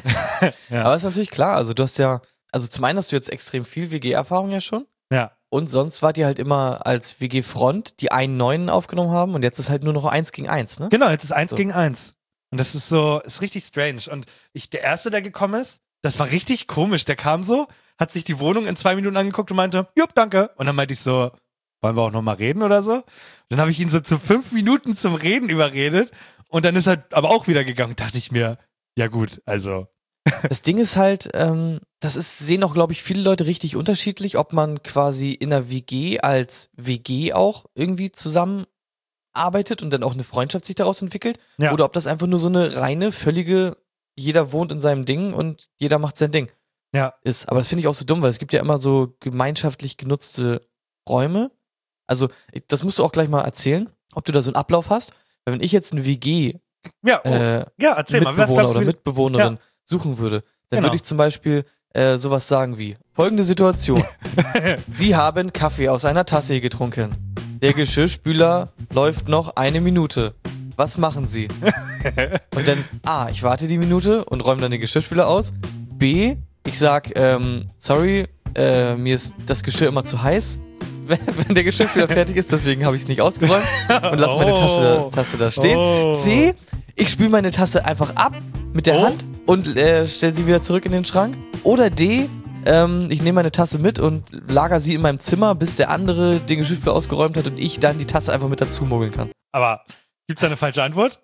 Ja. Aber ist natürlich klar, also du hast ja, also zum einen hast du jetzt extrem viel W G-Erfahrung ja schon. Ja. Und sonst wart ihr halt immer als W G-Front, die einen neuen aufgenommen haben und jetzt ist halt nur noch eins gegen eins, ne? Genau, jetzt ist eins So. gegen eins. Und das ist so, ist richtig strange. Und ich, der Erste, der gekommen ist, das war richtig komisch. Der kam so, hat sich die Wohnung in zwei Minuten angeguckt und meinte, jupp, danke. Und dann meinte ich so, wollen wir auch noch mal reden oder so? Und dann habe ich ihn so zu fünf Minuten zum Reden überredet und dann ist er aber auch wieder gegangen. Dachte ich mir, ja gut, also. Das Ding ist halt, ähm, das ist, sehen auch, glaube ich, viele Leute richtig unterschiedlich, ob man quasi in einer W G als W G auch irgendwie zusammenarbeitet und dann auch eine Freundschaft sich daraus entwickelt. Ja. Oder ob das einfach nur so eine reine, völlige, jeder wohnt in seinem Ding und jeder macht sein Ding Ja. ist. Aber das finde ich auch so dumm, weil es gibt ja immer so gemeinschaftlich genutzte Räume. Also, ich- das musst du auch gleich mal erzählen, ob du da so einen Ablauf hast. Weil wenn ich jetzt eine W G Ja, oh, äh, ja erzähl mal, was Mitbewohner glaubst oder du? Mitbewohnerin Ja. suchen würde, dann Genau. würde ich zum Beispiel äh, sowas sagen wie, folgende Situation. Sie haben Kaffee aus einer Tasse getrunken. Der Geschirrspüler läuft noch eine Minute. Was machen Sie? Und dann, A, ich warte die Minute und räume dann den Geschirrspüler aus. B, ich sag, ähm, sorry, äh, mir ist das Geschirr immer zu heiß, wenn, wenn der Geschirrspüler fertig ist, deswegen habe ich es nicht ausgeräumt und lasse meine Tasche da, Tasse da stehen. Oh. C, ich spüle meine Tasse einfach ab mit der Oh. Hand und äh, stelle sie wieder zurück in den Schrank. Oder D, ähm, ich nehme meine Tasse mit und lager sie in meinem Zimmer, bis der andere den Geschirrspüler ausgeräumt hat und ich dann die Tasse einfach mit dazu mogeln kann. Aber gibt's da eine falsche Antwort?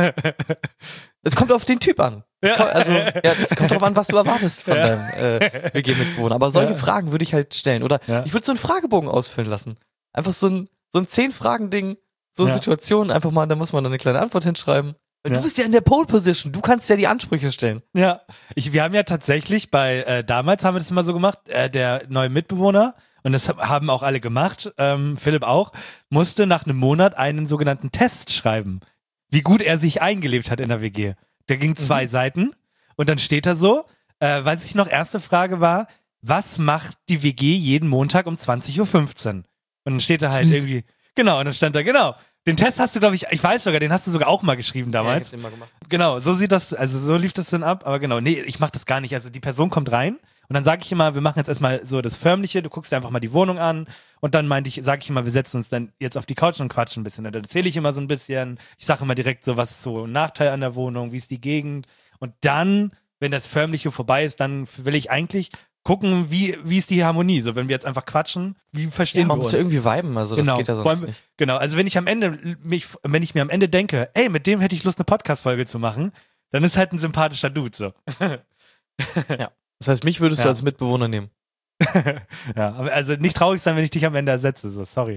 Es kommt auf den Typ an. Es Ja. kommt, also, ja, es kommt darauf an, was du erwartest von Ja. deinem äh, W G-Mitbewohner. Aber solche Ja. Fragen würde ich halt stellen. Oder Ja. ich würde so einen Fragebogen ausfüllen lassen. Einfach so ein, so ein Zehn-Fragen-Ding, so Ja. Situationen einfach mal, da muss man dann eine kleine Antwort hinschreiben. Weil Ja. du bist ja in der Pole-Position, du kannst ja die Ansprüche stellen. Ja, ich, wir haben ja tatsächlich bei, äh, damals haben wir das immer so gemacht, äh, der neue Mitbewohner, und das haben auch alle gemacht, ähm, Philipp auch, musste nach einem Monat einen sogenannten Test schreiben, wie gut er sich eingelebt hat in der W G. Der ging zwei Seiten und dann steht da so, äh, weiß ich noch, erste Frage war, was macht die W G jeden Montag um zwanzig Uhr fünfzehn? Und dann steht da halt irgendwie, genau, und dann stand da, genau, den Test hast du, glaube ich, ich weiß sogar, den hast du sogar auch mal geschrieben damals. Ja, ich hab den mal gemacht. Genau, so sieht das, also so lief das dann ab, aber genau, nee, ich mach das gar nicht. Also die Person kommt rein und dann sage ich immer, wir machen jetzt erstmal so das Förmliche, du guckst dir einfach mal die Wohnung an und dann meinte ich, sage ich immer, wir setzen uns dann jetzt auf die Couch und quatschen ein bisschen. Und dann erzähle ich immer so ein bisschen, ich sage immer direkt so, was ist so ein Nachteil an der Wohnung, wie ist die Gegend und dann, wenn das Förmliche vorbei ist, dann will ich eigentlich gucken, wie, wie ist die Harmonie, so wenn wir jetzt einfach quatschen, wie verstehen Ja, man wir muss uns? ja irgendwie viben, also das Genau. geht ja Vor sonst allem- nicht. Genau, also wenn ich am Ende mich, wenn ich mir am Ende denke, ey, mit dem hätte ich Lust, eine Podcast-Folge zu machen, dann ist halt ein sympathischer Dude so. Das heißt, mich würdest Ja. du als Mitbewohner nehmen. Ja, aber also nicht traurig sein, wenn ich dich am Ende ersetze, so, sorry.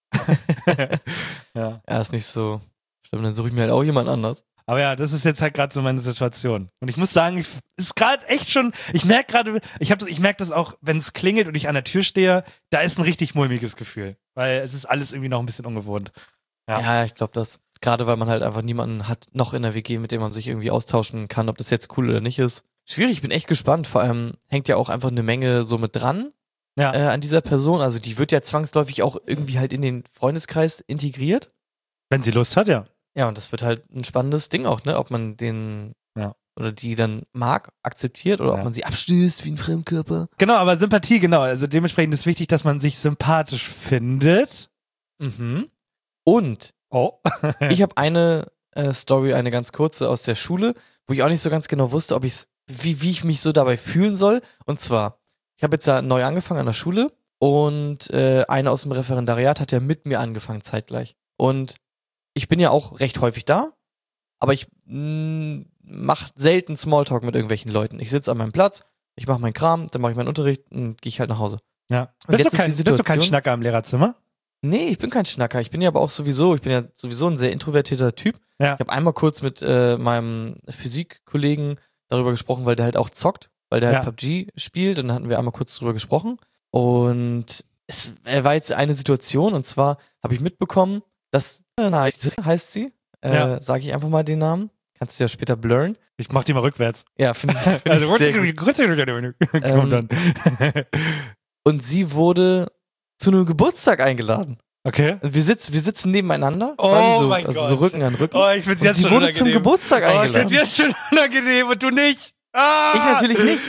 Ja. Ja, ist nicht so schlimm, dann suche ich mir halt auch jemand anders. Aber ja, das ist jetzt halt gerade so meine Situation. Und ich muss sagen, ich ist gerade echt schon, ich merke gerade, ich habe das, ich merke das auch, wenn es klingelt und ich an der Tür stehe, da ist ein richtig mulmiges Gefühl, weil es ist alles irgendwie noch ein bisschen ungewohnt. Ja. Ja, ich glaube das. Gerade weil man halt einfach niemanden hat, noch in der W G, mit dem man sich irgendwie austauschen kann, ob das jetzt cool oder nicht ist. Schwierig, ich bin echt gespannt. Vor allem hängt ja auch einfach eine Menge so mit dran Ja. äh, an dieser Person. Also die wird ja zwangsläufig auch irgendwie halt in den Freundeskreis integriert. Wenn sie Lust hat, ja. Ja, und das wird halt ein spannendes Ding auch, ne? Ob man den Ja. oder die dann mag, akzeptiert oder Ja. ob man sie abstößt wie ein Fremdkörper. Genau, aber Sympathie, genau. Also dementsprechend ist wichtig, dass man sich sympathisch findet. Mhm. Und Oh. ich habe eine äh, Story, eine ganz kurze aus der Schule, wo ich auch nicht so ganz genau wusste, ob ich's, wie, wie ich mich so dabei fühlen soll. Und zwar, ich habe jetzt ja neu angefangen an der Schule und äh, eine aus dem Referendariat hat ja mit mir angefangen zeitgleich. Und ich bin ja auch recht häufig da, aber ich mache selten Smalltalk mit irgendwelchen Leuten. Ich sitze an meinem Platz, ich mache meinen Kram, dann mache ich meinen Unterricht und gehe ich halt nach Hause. Ja. Und Bist du, jetzt ist kein, die bist du kein Situation- Schnacker im Lehrerzimmer? Nee, ich bin kein Schnacker. Ich bin ja aber auch sowieso, ich bin ja sowieso ein sehr introvertierter Typ. Ja. Ich habe einmal kurz mit äh, meinem Physikkollegen darüber gesprochen, weil der halt auch zockt, weil der halt Ja. P U B G spielt und dann hatten wir einmal kurz drüber gesprochen. Und es äh, war jetzt eine Situation und zwar habe ich mitbekommen, dass na, heißt sie, äh, Ja. sage ich einfach mal den Namen, kannst du ja später blurren. Ich mach die mal rückwärts. Ja, finde ich, find Also ich sehr gut. Komm Ähm, dann. Und sie wurde zu einem Geburtstag eingeladen. Okay. Wir sitzen, wir sitzen nebeneinander, Oh quasi so, mein also Gott. so Rücken an Rücken. Oh, ich find's Und jetzt sie schon wurde unangenehm. zum Geburtstag Oh, ich eingeladen. find's jetzt schon unangenehm und du nicht. Ah! Ich natürlich nicht.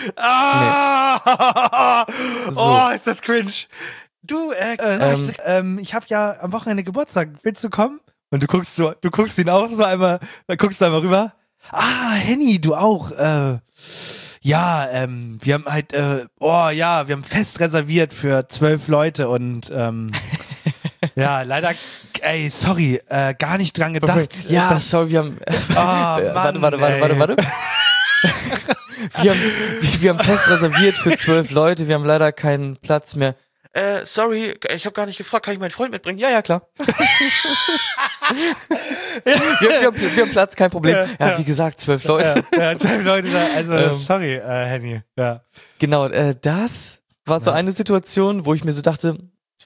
Ah! So. Oh, ist das cringe. Du, äh, äh Ähm. ich, ähm, ich habe ja am Wochenende Geburtstag. Willst du kommen? Und du guckst so, du guckst ihn auch so einmal, dann guckst du einmal rüber. Ah, Henny, du auch. Äh, ja, ähm, wir haben halt, äh, oh ja, wir haben fest reserviert für zwölf Leute und ähm, ja, leider, ey, sorry, äh, gar nicht dran gedacht. Ja, dass, sorry, wir haben. Ah, äh, Mann, warte, warte, warte, ey. warte, warte. wir, haben, wir, wir haben fest reserviert für zwölf Leute, wir haben leider keinen Platz mehr. Äh, sorry, ich habe gar nicht gefragt, kann ich meinen Freund mitbringen? Ja, ja, klar. wir, wir, haben, wir haben Platz, kein Problem. Ja, Ja, ja. wie gesagt, zwölf Leute. Ja, ja, zwölf Leute da, also Ähm. sorry, äh, Henny. Ja. Genau, äh, das war so Ja. eine Situation, wo ich mir so dachte,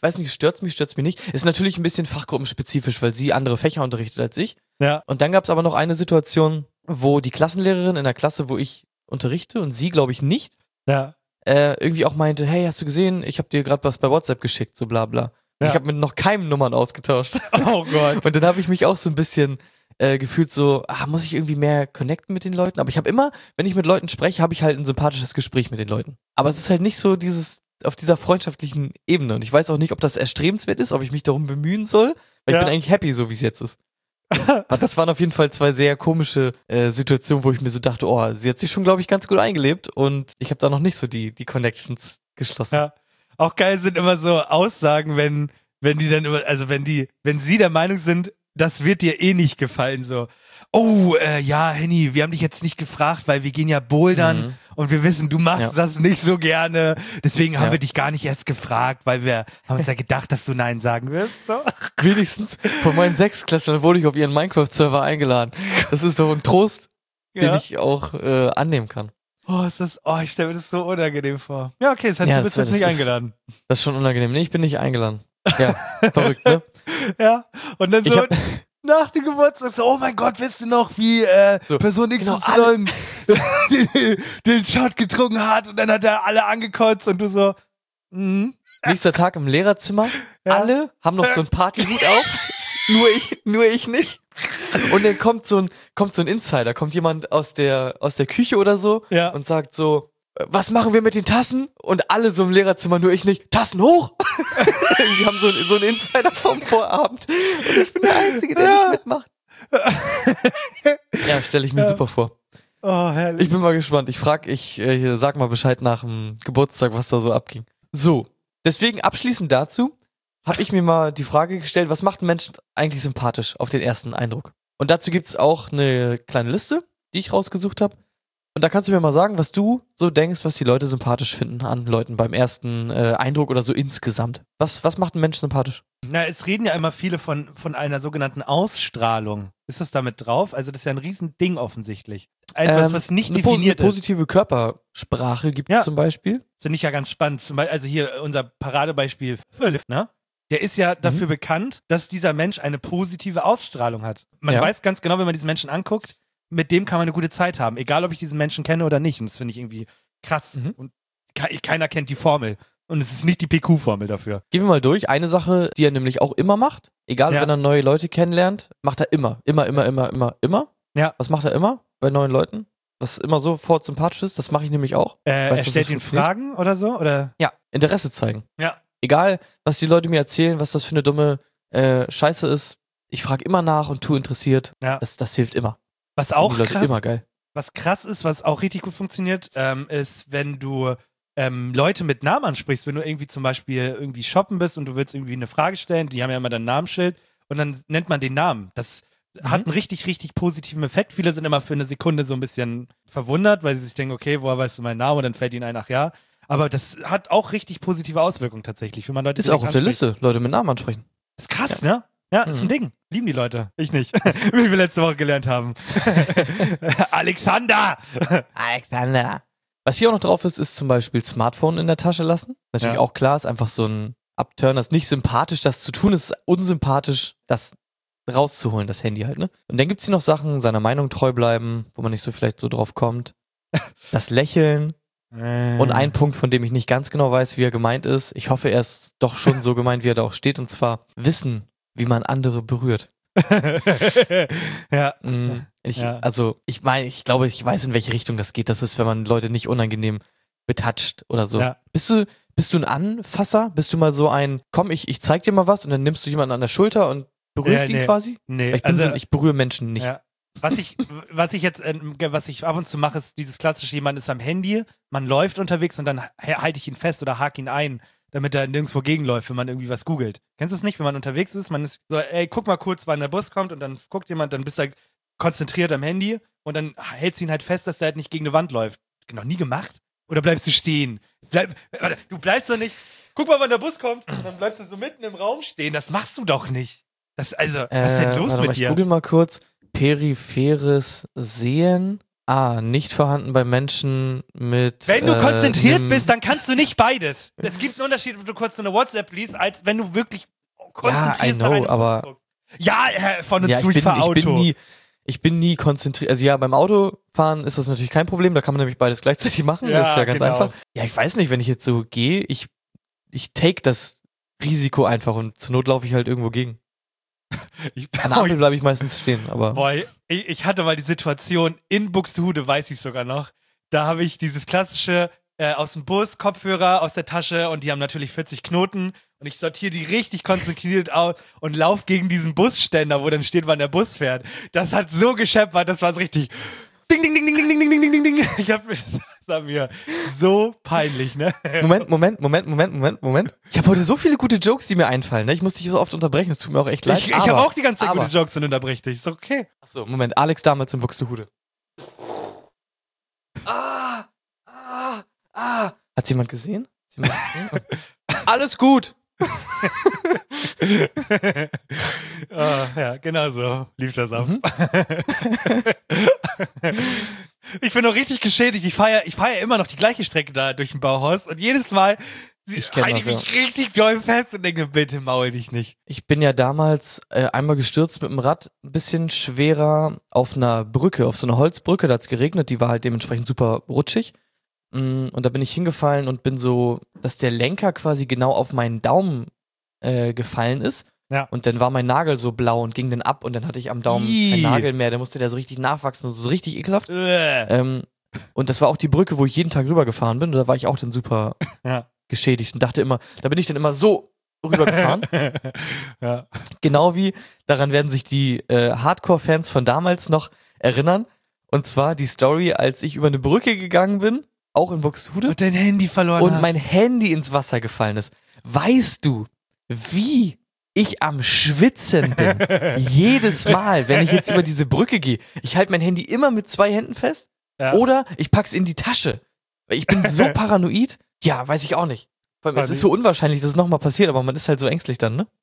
weiß nicht, stört's mich, stört's mich nicht. Ist natürlich ein bisschen fachgruppenspezifisch, weil sie andere Fächer unterrichtet als ich. Ja. Und dann gab's aber noch eine Situation, wo die Klassenlehrerin in der Klasse, wo ich unterrichte und sie, glaube ich, nicht, Ja. äh, irgendwie auch meinte, hey, hast du gesehen, ich habe dir gerade was bei WhatsApp geschickt, so bla bla. Ja. Ich habe mit noch keinem Nummern ausgetauscht. Oh Gott. Und dann habe ich mich auch so ein bisschen äh, gefühlt so, ah, muss ich irgendwie mehr connecten mit den Leuten? Aber ich habe immer, wenn ich mit Leuten spreche, habe ich halt ein sympathisches Gespräch mit den Leuten. Aber es ist halt nicht so dieses auf dieser freundschaftlichen Ebene. Und ich weiß auch nicht, ob das erstrebenswert ist, ob ich mich darum bemühen soll, weil Ja. ich bin eigentlich happy, so wie es jetzt ist. Aber das waren auf jeden Fall zwei sehr komische äh, Situationen, wo ich mir so dachte, oh, sie hat sich schon, glaube ich, ganz gut eingelebt und ich habe da noch nicht so die, die Connections geschlossen. Ja. Auch geil sind immer so Aussagen, wenn, wenn die dann immer, also wenn die, wenn sie der Meinung sind, das wird dir eh nicht gefallen, so. Oh, äh, ja, Henny, wir haben dich jetzt nicht gefragt, weil wir gehen ja bouldern Mhm. und wir wissen, du machst Ja. das nicht so gerne. Deswegen haben Ja. wir dich gar nicht erst gefragt, weil wir haben uns ja gedacht, dass du Nein sagen wirst. So. Wenigstens von meinen Sechstklässlern wurde ich auf ihren Minecraft-Server eingeladen. Das ist doch ein Trost, den Ja. ich auch äh, annehmen kann. Oh, ist das, oh, ich stelle mir das so unangenehm vor. Ja, okay, das heißt, Ja, du das bist war- jetzt nicht das ist- eingeladen. Das ist schon unangenehm. Nee, ich bin nicht eingeladen. Ja, verrückt, ne? Ja, und dann Ich so hab- nach dem Geburtstag so, oh mein Gott, weißt du noch, wie äh, So, Person X genau, Y den, den Shot getrunken hat und dann hat er alle angekotzt und du so, mhm. Nächster Tag im Lehrerzimmer. Ja. Alle haben noch so einen Partyhut auf. Nur ich, nur ich nicht. Und dann kommt so ein, kommt so ein Insider, kommt jemand aus der, aus der Küche oder so Ja. und sagt so, äh, was machen wir mit den Tassen? Und alle so im Lehrerzimmer, nur ich nicht. Tassen hoch! Die haben so, ein- so einen Insider vom Vorabend. Und ich bin der Einzige, der Ja. nicht mitmacht. Ja, stelle ich mir Ja. super vor. Oh, herrlich. Ich bin mal gespannt. Ich frag, ich äh, hier, sag mal Bescheid nach dem Geburtstag, was da so abging. So, deswegen abschließend dazu habe ich mir mal die Frage gestellt, was macht ein Mensch eigentlich sympathisch auf den ersten Eindruck? Und dazu gibt's auch eine kleine Liste, die ich rausgesucht habe. Und da kannst du mir mal sagen, was du so denkst, was die Leute sympathisch finden an Leuten beim ersten äh, Eindruck oder so insgesamt. Was, was macht ein Mensch sympathisch? Na, es reden ja immer viele von, von einer sogenannten Ausstrahlung. Ist das damit drauf? Also das ist ja ein Riesending offensichtlich. Etwas, Ähm, was nicht eine, po- definiert eine ist. positive Körpersprache gibt's Ja. zum Beispiel. Das finde ich ja ganz spannend. Zum Beispiel, also hier unser Paradebeispiel Philipp, ne? Der ist ja dafür bekannt, dass dieser Mensch eine positive Ausstrahlung hat. Man Ja. weiß ganz genau, wenn man diesen Menschen anguckt, mit dem kann man eine gute Zeit haben. Egal, ob ich diesen Menschen kenne oder nicht. Und das finde ich irgendwie krass. Mhm. Und ke- keiner kennt die Formel. Und es ist nicht die P Q-Formel dafür. Gehen wir mal durch. Eine Sache, die er nämlich auch immer macht, egal Ja. wenn er neue Leute kennenlernt, macht er immer. Immer, immer, immer, immer, immer. Ja. Was macht er immer bei neuen Leuten? Was immer sofort sympathisch ist, das mache ich nämlich auch. Äh, Weißt er du, dass stellt das ihn funktioniert? Fragen oder so? Oder? Ja, Interesse zeigen. Ja. Egal, was die Leute mir erzählen, was das für eine dumme äh, Scheiße ist. Ich frage immer nach und tu interessiert. Ja. Das, das hilft immer. Was Finden auch die Leute krass, immer geil. was krass ist, was auch richtig gut funktioniert, ähm, ist, wenn du ähm, Leute mit Namen ansprichst, wenn du irgendwie zum Beispiel irgendwie shoppen bist und du willst irgendwie eine Frage stellen, die haben ja immer dein Namensschild und dann nennt man den Namen. Das Mhm. hat einen richtig, richtig positiven Effekt. Viele sind immer für eine Sekunde so ein bisschen verwundert, weil sie sich denken, okay, woher weißt du meinen Namen? Und dann fällt ihnen ein, ach ja. Aber das hat auch richtig positive Auswirkungen tatsächlich, wenn man Leute Ist direkt auch auf der anspricht. Liste, Leute mit Namen ansprechen. Ist krass, ne? Ja, ist ein Mhm. Ding. Lieben die Leute. Ich nicht. Wie wir letzte Woche gelernt haben. Alexander! Alexander. Was hier auch noch drauf ist, ist zum Beispiel Smartphone in der Tasche lassen. Natürlich Ja. auch klar, ist einfach so ein Upturner. Ist nicht sympathisch, das zu tun, ist unsympathisch, das rauszuholen, das Handy halt, ne? Und dann gibt's hier noch Sachen, seiner Meinung treu bleiben, wo man nicht so vielleicht so drauf kommt. Das Lächeln. Und ein Punkt, von dem ich nicht ganz genau weiß, wie er gemeint ist. Ich hoffe, er ist doch schon so gemeint, wie er da auch steht. Und zwar Wissen, wie man andere berührt. ja. Mm, Ich, Ja. Also, ich meine, ich glaube, ich weiß, in welche Richtung das geht. Das ist, wenn man Leute nicht unangenehm betatscht oder so. Ja. Bist du, bist du ein Anfasser? Bist du mal so ein, komm, ich, ich zeig dir mal was und dann nimmst du jemanden an der Schulter und berührst Ja, ihn nee. quasi? Nee, Weil ich, bin also, so, ein- ich berühre Menschen nicht. ja. Was ich, was ich jetzt, ähm, was ich ab und zu mache, ist dieses klassische, jemand ist am Handy, man läuft unterwegs und dann ha- halte ich ihn fest oder hake ihn ein, damit er nirgendwo gegenläuft, wenn man irgendwie was googelt. Kennst du es nicht, wenn man unterwegs ist? Man ist so, ey, guck mal kurz, wann der Bus kommt und dann guckt jemand, dann bist du halt konzentriert am Handy und dann hältst du ihn halt fest, dass der halt nicht gegen eine Wand läuft. Noch nie gemacht? Oder bleibst du stehen? Bleib, warte, du bleibst doch nicht, guck mal, wann der Bus kommt und dann bleibst du so mitten im Raum stehen. Das machst du doch nicht. Das, also, was ist denn Äh, los warte mal, mit ich dir? google mal kurz. Peripheres Sehen. Ah, nicht vorhanden bei Menschen mit. Wenn du äh, konzentriert nem- bist, dann kannst du nicht beides. Es gibt einen Unterschied, ob du kurz so eine WhatsApp liest, als wenn du wirklich konzentriert I know, aber- Ja, äh, von und Ja, zu, ich ich bin, fahr ich Auto. bin nie, ich bin nie konzentriert. Also ja, beim Autofahren ist das natürlich kein Problem, da kann man nämlich beides gleichzeitig machen. Ja, das ist ja ganz genau. einfach. Ja, ich weiß nicht, wenn ich jetzt so gehe, ich, ich take das Risiko einfach und zur Not laufe ich halt irgendwo gegen. ich, An der Ampel bleibe ich meistens stehen, aber. Boah, ich, ich hatte mal die Situation in Buxtehude, weiß ich sogar noch. Da habe ich dieses klassische äh, aus dem Bus, Kopfhörer aus der Tasche und die haben natürlich vierzig Knoten und ich sortiere die richtig konzentriert aus und lauf gegen diesen Busständer, wo dann steht, wann der Bus fährt. Das hat so gescheppert, das war so richtig ding, ding, ding, ding, ding, ding, ding, ding, ding, ding. Ich hab, das war mir so peinlich, ne? Moment, Moment, Moment, Moment, Moment, Moment. Ich habe heute so viele gute Jokes, die mir einfallen. Ne? Ich muss dich so oft unterbrechen, es tut mir auch echt leid. Ich, ich aber, habe auch die ganze Zeit aber, gute Jokes und unterbreche dich. Ist okay. Achso, Moment, Alex damals in Buxtehude. Ah, ah, ah. Hat's jemand gesehen? Hat's jemand gesehen? Alles gut. Oh, ja, genau so lief das ab. Mhm. Ich bin noch richtig geschädigt. Ich fahre ja, ich fahr ja immer noch die gleiche Strecke da durch den Bauhaus und jedes Mal Ich kenn halte ich das, mich richtig doll fest und denke, bitte maul dich nicht. Ich bin ja damals äh, einmal gestürzt mit dem Rad, ein bisschen schwerer auf einer Brücke, auf so einer Holzbrücke, da hat's geregnet, die war halt dementsprechend super rutschig. Mm, Und da bin ich hingefallen und bin so, dass der Lenker quasi genau auf meinen Daumen äh, gefallen ist. Ja. Und dann war mein Nagel so blau und ging dann ab und dann hatte ich am Daumen Ih. keinen Nagel mehr, der musste der so richtig nachwachsen, so richtig ekelhaft. Äh. Ähm, und das war auch die Brücke, wo ich jeden Tag rübergefahren bin und da war ich auch dann super Ja. geschädigt und dachte immer, da bin ich dann immer so rübergefahren. Ja. Genau wie, daran werden sich die äh, Hardcore-Fans von damals noch erinnern. Und zwar die Story, als ich über eine Brücke gegangen bin, auch in Buxtehude, Und dein Handy verloren und hast. mein Handy ins Wasser gefallen ist. Weißt du, wie ich am Schwitzen bin? Jedes Mal, wenn ich jetzt über diese Brücke gehe. Ich halte mein Handy immer mit zwei Händen fest Ja. oder ich pack's in die Tasche. Weil ich bin so paranoid. Ja, weiß ich auch nicht. Vor allem, es ist so unwahrscheinlich, dass es nochmal passiert, aber man ist halt so ängstlich dann, ne?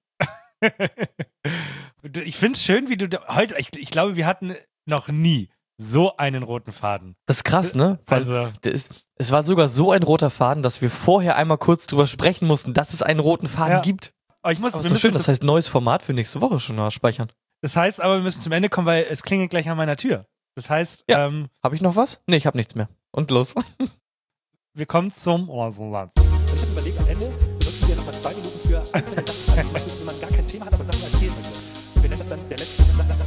Ich find's schön, wie du da, heute, ich, ich glaube, wir hatten noch nie so einen roten Faden. Das ist krass, ne? Vor allem, Also, der ist, es war sogar so ein roter Faden, dass wir vorher einmal kurz drüber sprechen mussten, dass es einen roten Faden Ja. gibt. aber ich muss, Aber wir ist doch müssen schön, zum- das heißt neues Format für nächste Woche schon mal speichern. Das heißt aber, wir müssen zum Ende kommen, weil es klingelt gleich an meiner Tür. Das heißt, Ja. ähm, Habe ich noch was? Nee, ich habe nichts mehr. Und los. wir kommen zum Ohrensatz. Und ich habe überlegt, am Ende benutzen wir nochmal zwei Minuten für einzelne Sachen. Also zum Beispiel, wenn man gar kein Thema hat, aber Sachen erzählen möchte. Und wir nennen das dann der letzte.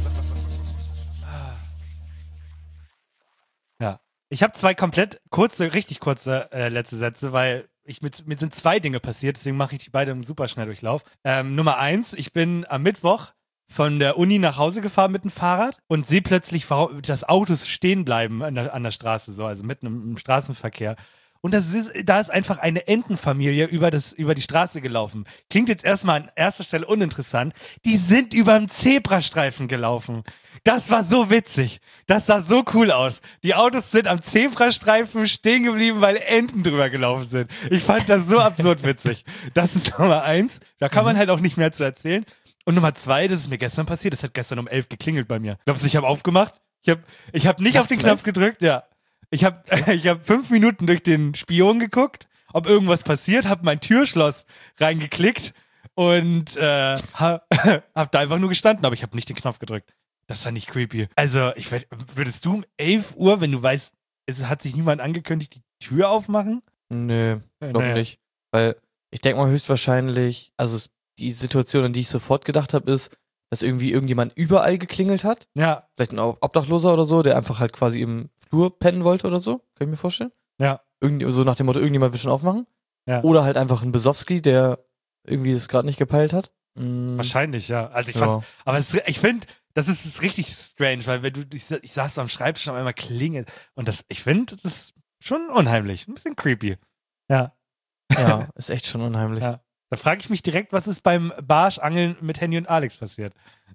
Ja. Ich habe zwei komplett kurze, richtig kurze äh, letzte Sätze, weil ich mit, mir sind zwei Dinge passiert, deswegen mache ich die beide im Superschnelldurchlauf. Ähm, Nummer eins, ich bin am Mittwoch von der Uni nach Hause gefahren mit dem Fahrrad und sehe plötzlich, warum- dass Autos stehen bleiben an der, an der Straße, so, also mitten im, im Straßenverkehr. Und das ist, da ist einfach eine Entenfamilie über, das, über die Straße gelaufen. Klingt jetzt erstmal an erster Stelle uninteressant. Die sind über den Zebrastreifen gelaufen. Das war so witzig. Das sah so cool aus. Die Autos sind am Zebrastreifen stehen geblieben, weil Enten drüber gelaufen sind. Ich fand das so absurd witzig. Das ist Nummer eins. Da kann man halt auch nicht mehr zu erzählen. Und Nummer zwei, das ist mir gestern passiert. Das hat gestern um elf geklingelt bei mir. Glaubst du, ich habe aufgemacht? Ich habe ich hab nicht Nachts auf den um Knopf gedrückt, ja. Ich habe ich hab fünf Minuten durch den Spion geguckt, ob irgendwas passiert, habe mein Türschloss reingeklickt und äh, ha, hab da einfach nur gestanden, aber ich habe nicht den Knopf gedrückt. Das war nicht creepy. Also, ich werd, würdest du um elf Uhr, wenn du weißt, es hat sich niemand angekündigt, die Tür aufmachen? Nö, glaub Nee. nicht. Weil ich denke mal höchstwahrscheinlich, also es, die Situation, an die ich sofort gedacht habe, ist, dass irgendwie irgendjemand überall geklingelt hat. Ja, Vielleicht ein Obdachloser oder so, der einfach halt quasi im Flur pennen wollte oder so. Kann ich mir vorstellen. ja. Irgendwie, so nach dem Motto, irgendjemand will schon aufmachen. Ja. Oder halt einfach ein Besowski, der irgendwie das gerade nicht gepeilt hat. Mm, Wahrscheinlich, ja. Also ich ja. fand's, aber es, ich finde, das ist, ist richtig strange, weil wenn du, ich, ich saß so am Schreibtisch und auf einmal klingelt und das, ich finde, das ist schon unheimlich, ein bisschen creepy. Ja, Ja, ist echt schon unheimlich. Ja. Da frage ich mich direkt, was ist beim Barschangeln mit Henny und Alex passiert?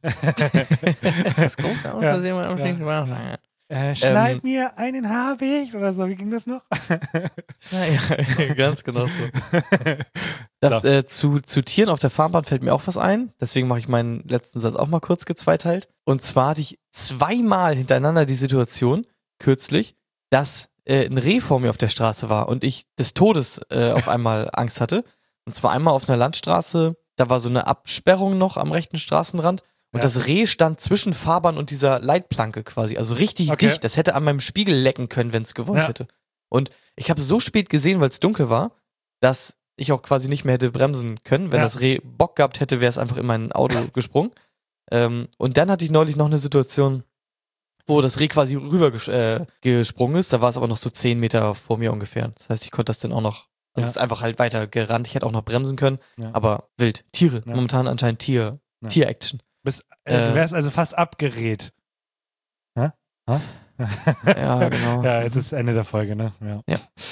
Das kommt ja, Ja. ja. Äh, schneid Ähm. mir einen Haarweg oder so, wie ging das noch? Ja, ja, ganz genau so. Das, äh, zu, zu Tieren auf der Farmbahn fällt mir auch was ein. Deswegen mache ich meinen letzten Satz auch mal kurz gezweiteilt. Und zwar hatte ich zweimal hintereinander die Situation, kürzlich, dass äh, ein Reh vor mir auf der Straße war und ich des Todes äh, auf einmal Angst hatte. Und zwar einmal auf einer Landstraße, da war so eine Absperrung noch am rechten Straßenrand und Ja. das Reh stand zwischen Fahrbahn und dieser Leitplanke quasi, also richtig Okay. dicht. Das hätte an meinem Spiegel lecken können, wenn es gewollt Ja. hätte. Und ich habe es so spät gesehen, weil es dunkel war, dass ich auch quasi nicht mehr hätte bremsen können. Wenn Ja. das Reh Bock gehabt hätte, wäre es einfach in mein Auto gesprungen. Ähm, und dann hatte ich neulich noch eine Situation, wo das Reh quasi rüber ges äh, gesprungen ist. Da war es aber noch so zehn Meter vor mir ungefähr. Das heißt, ich konnte das dann auch noch, also Ja. es ist einfach halt weiter gerannt. Ich hätte auch noch bremsen können, Ja. aber wild. Tiere. Ja. Momentan anscheinend Tier, Ja. Tier-Action. Bist, äh, du Äh. wärst also fast abgerät. Hä? Hä? Ja, genau. Ja, jetzt ist Ende der Folge, ne? Ja.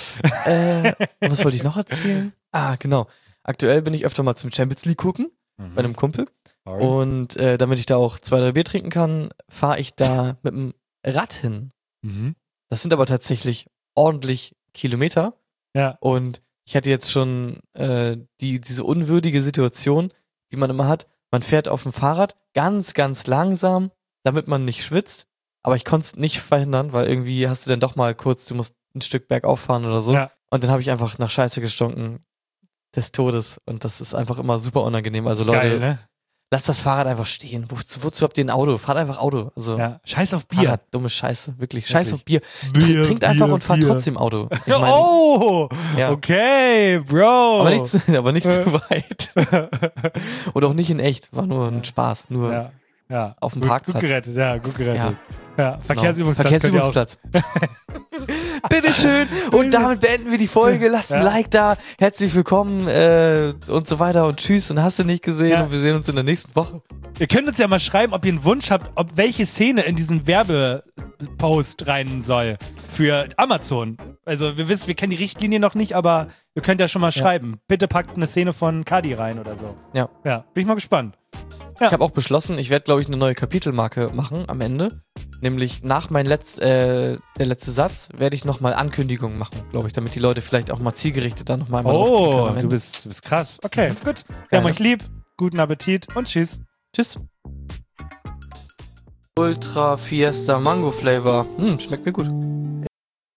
Äh, was wollte ich noch erzählen? Ah, genau. Aktuell bin ich öfter mal zum Champions League gucken, Mhm. bei einem Kumpel. Sorry. Und äh, damit ich da auch zwei, drei Bier trinken kann, fahre ich da mit dem Rad hin. Mhm. Das sind aber tatsächlich ordentlich Kilometer. Ja. Und ich hatte jetzt schon äh, die, diese unwürdige Situation, die man immer hat. Man fährt auf dem Fahrrad ganz, ganz langsam, damit man nicht schwitzt. Aber ich konnte es nicht verhindern, weil irgendwie hast du dann doch mal kurz, du musst ein Stück bergauf fahren oder so. Ja. Und dann habe ich einfach nach Scheiße gestunken des Todes. Und das ist einfach immer super unangenehm. Also Leute, Geil, ne? lasst das Fahrrad einfach stehen. Wozu, wozu habt ihr ein Auto? Fahrt einfach Auto. Also Ja. Scheiß auf Bier. Fahrrad, dumme Scheiße, wirklich. Scheiß auf Bier. Bier, Trinkt einfach Bier, und fahrt Bier. trotzdem Auto. Ich mein, oh! ja. Okay, Bro. Aber nicht zu, aber nicht zu Äh. weit. Oder auch nicht in echt. War nur ein Spaß. Nur Ja. Ja. auf dem gut, Parkplatz. Gut gerettet, ja, gut gerettet. Ja. Ja. Genau. Verkehrsübungsplatz. könnt ihr auch- Verkehrsübungsplatz. Bitteschön. Und damit beenden wir die Folge. Lasst ein Ja. Like da. Herzlich willkommen äh, und so weiter und tschüss. Und hast du nicht gesehen. Ja. Und wir sehen uns in der nächsten Woche. Ihr könnt uns ja mal schreiben, ob ihr einen Wunsch habt, ob welche Szene in diesen Werbepost rein soll für Amazon. Also wir wissen, wir kennen die Richtlinie noch nicht, aber ihr könnt ja schon mal schreiben. Bitte packt eine Szene von Kadi rein oder so. Ja. Ja, bin ich mal gespannt. Ja. Ich habe auch beschlossen, ich werde, glaube ich, eine neue Kapitelmarke machen am Ende. Nämlich nach mein Letz, äh, der letzte Satz werde ich nochmal Ankündigungen machen, glaube ich, damit die Leute vielleicht auch mal zielgerichtet dann nochmal Oh, du bist, du bist krass. Okay, gut. Wir Geil, haben ne? euch lieb. Guten Appetit und tschüss. Tschüss. Ultra Fiesta Mango Flavor. Hm, schmeckt mir gut.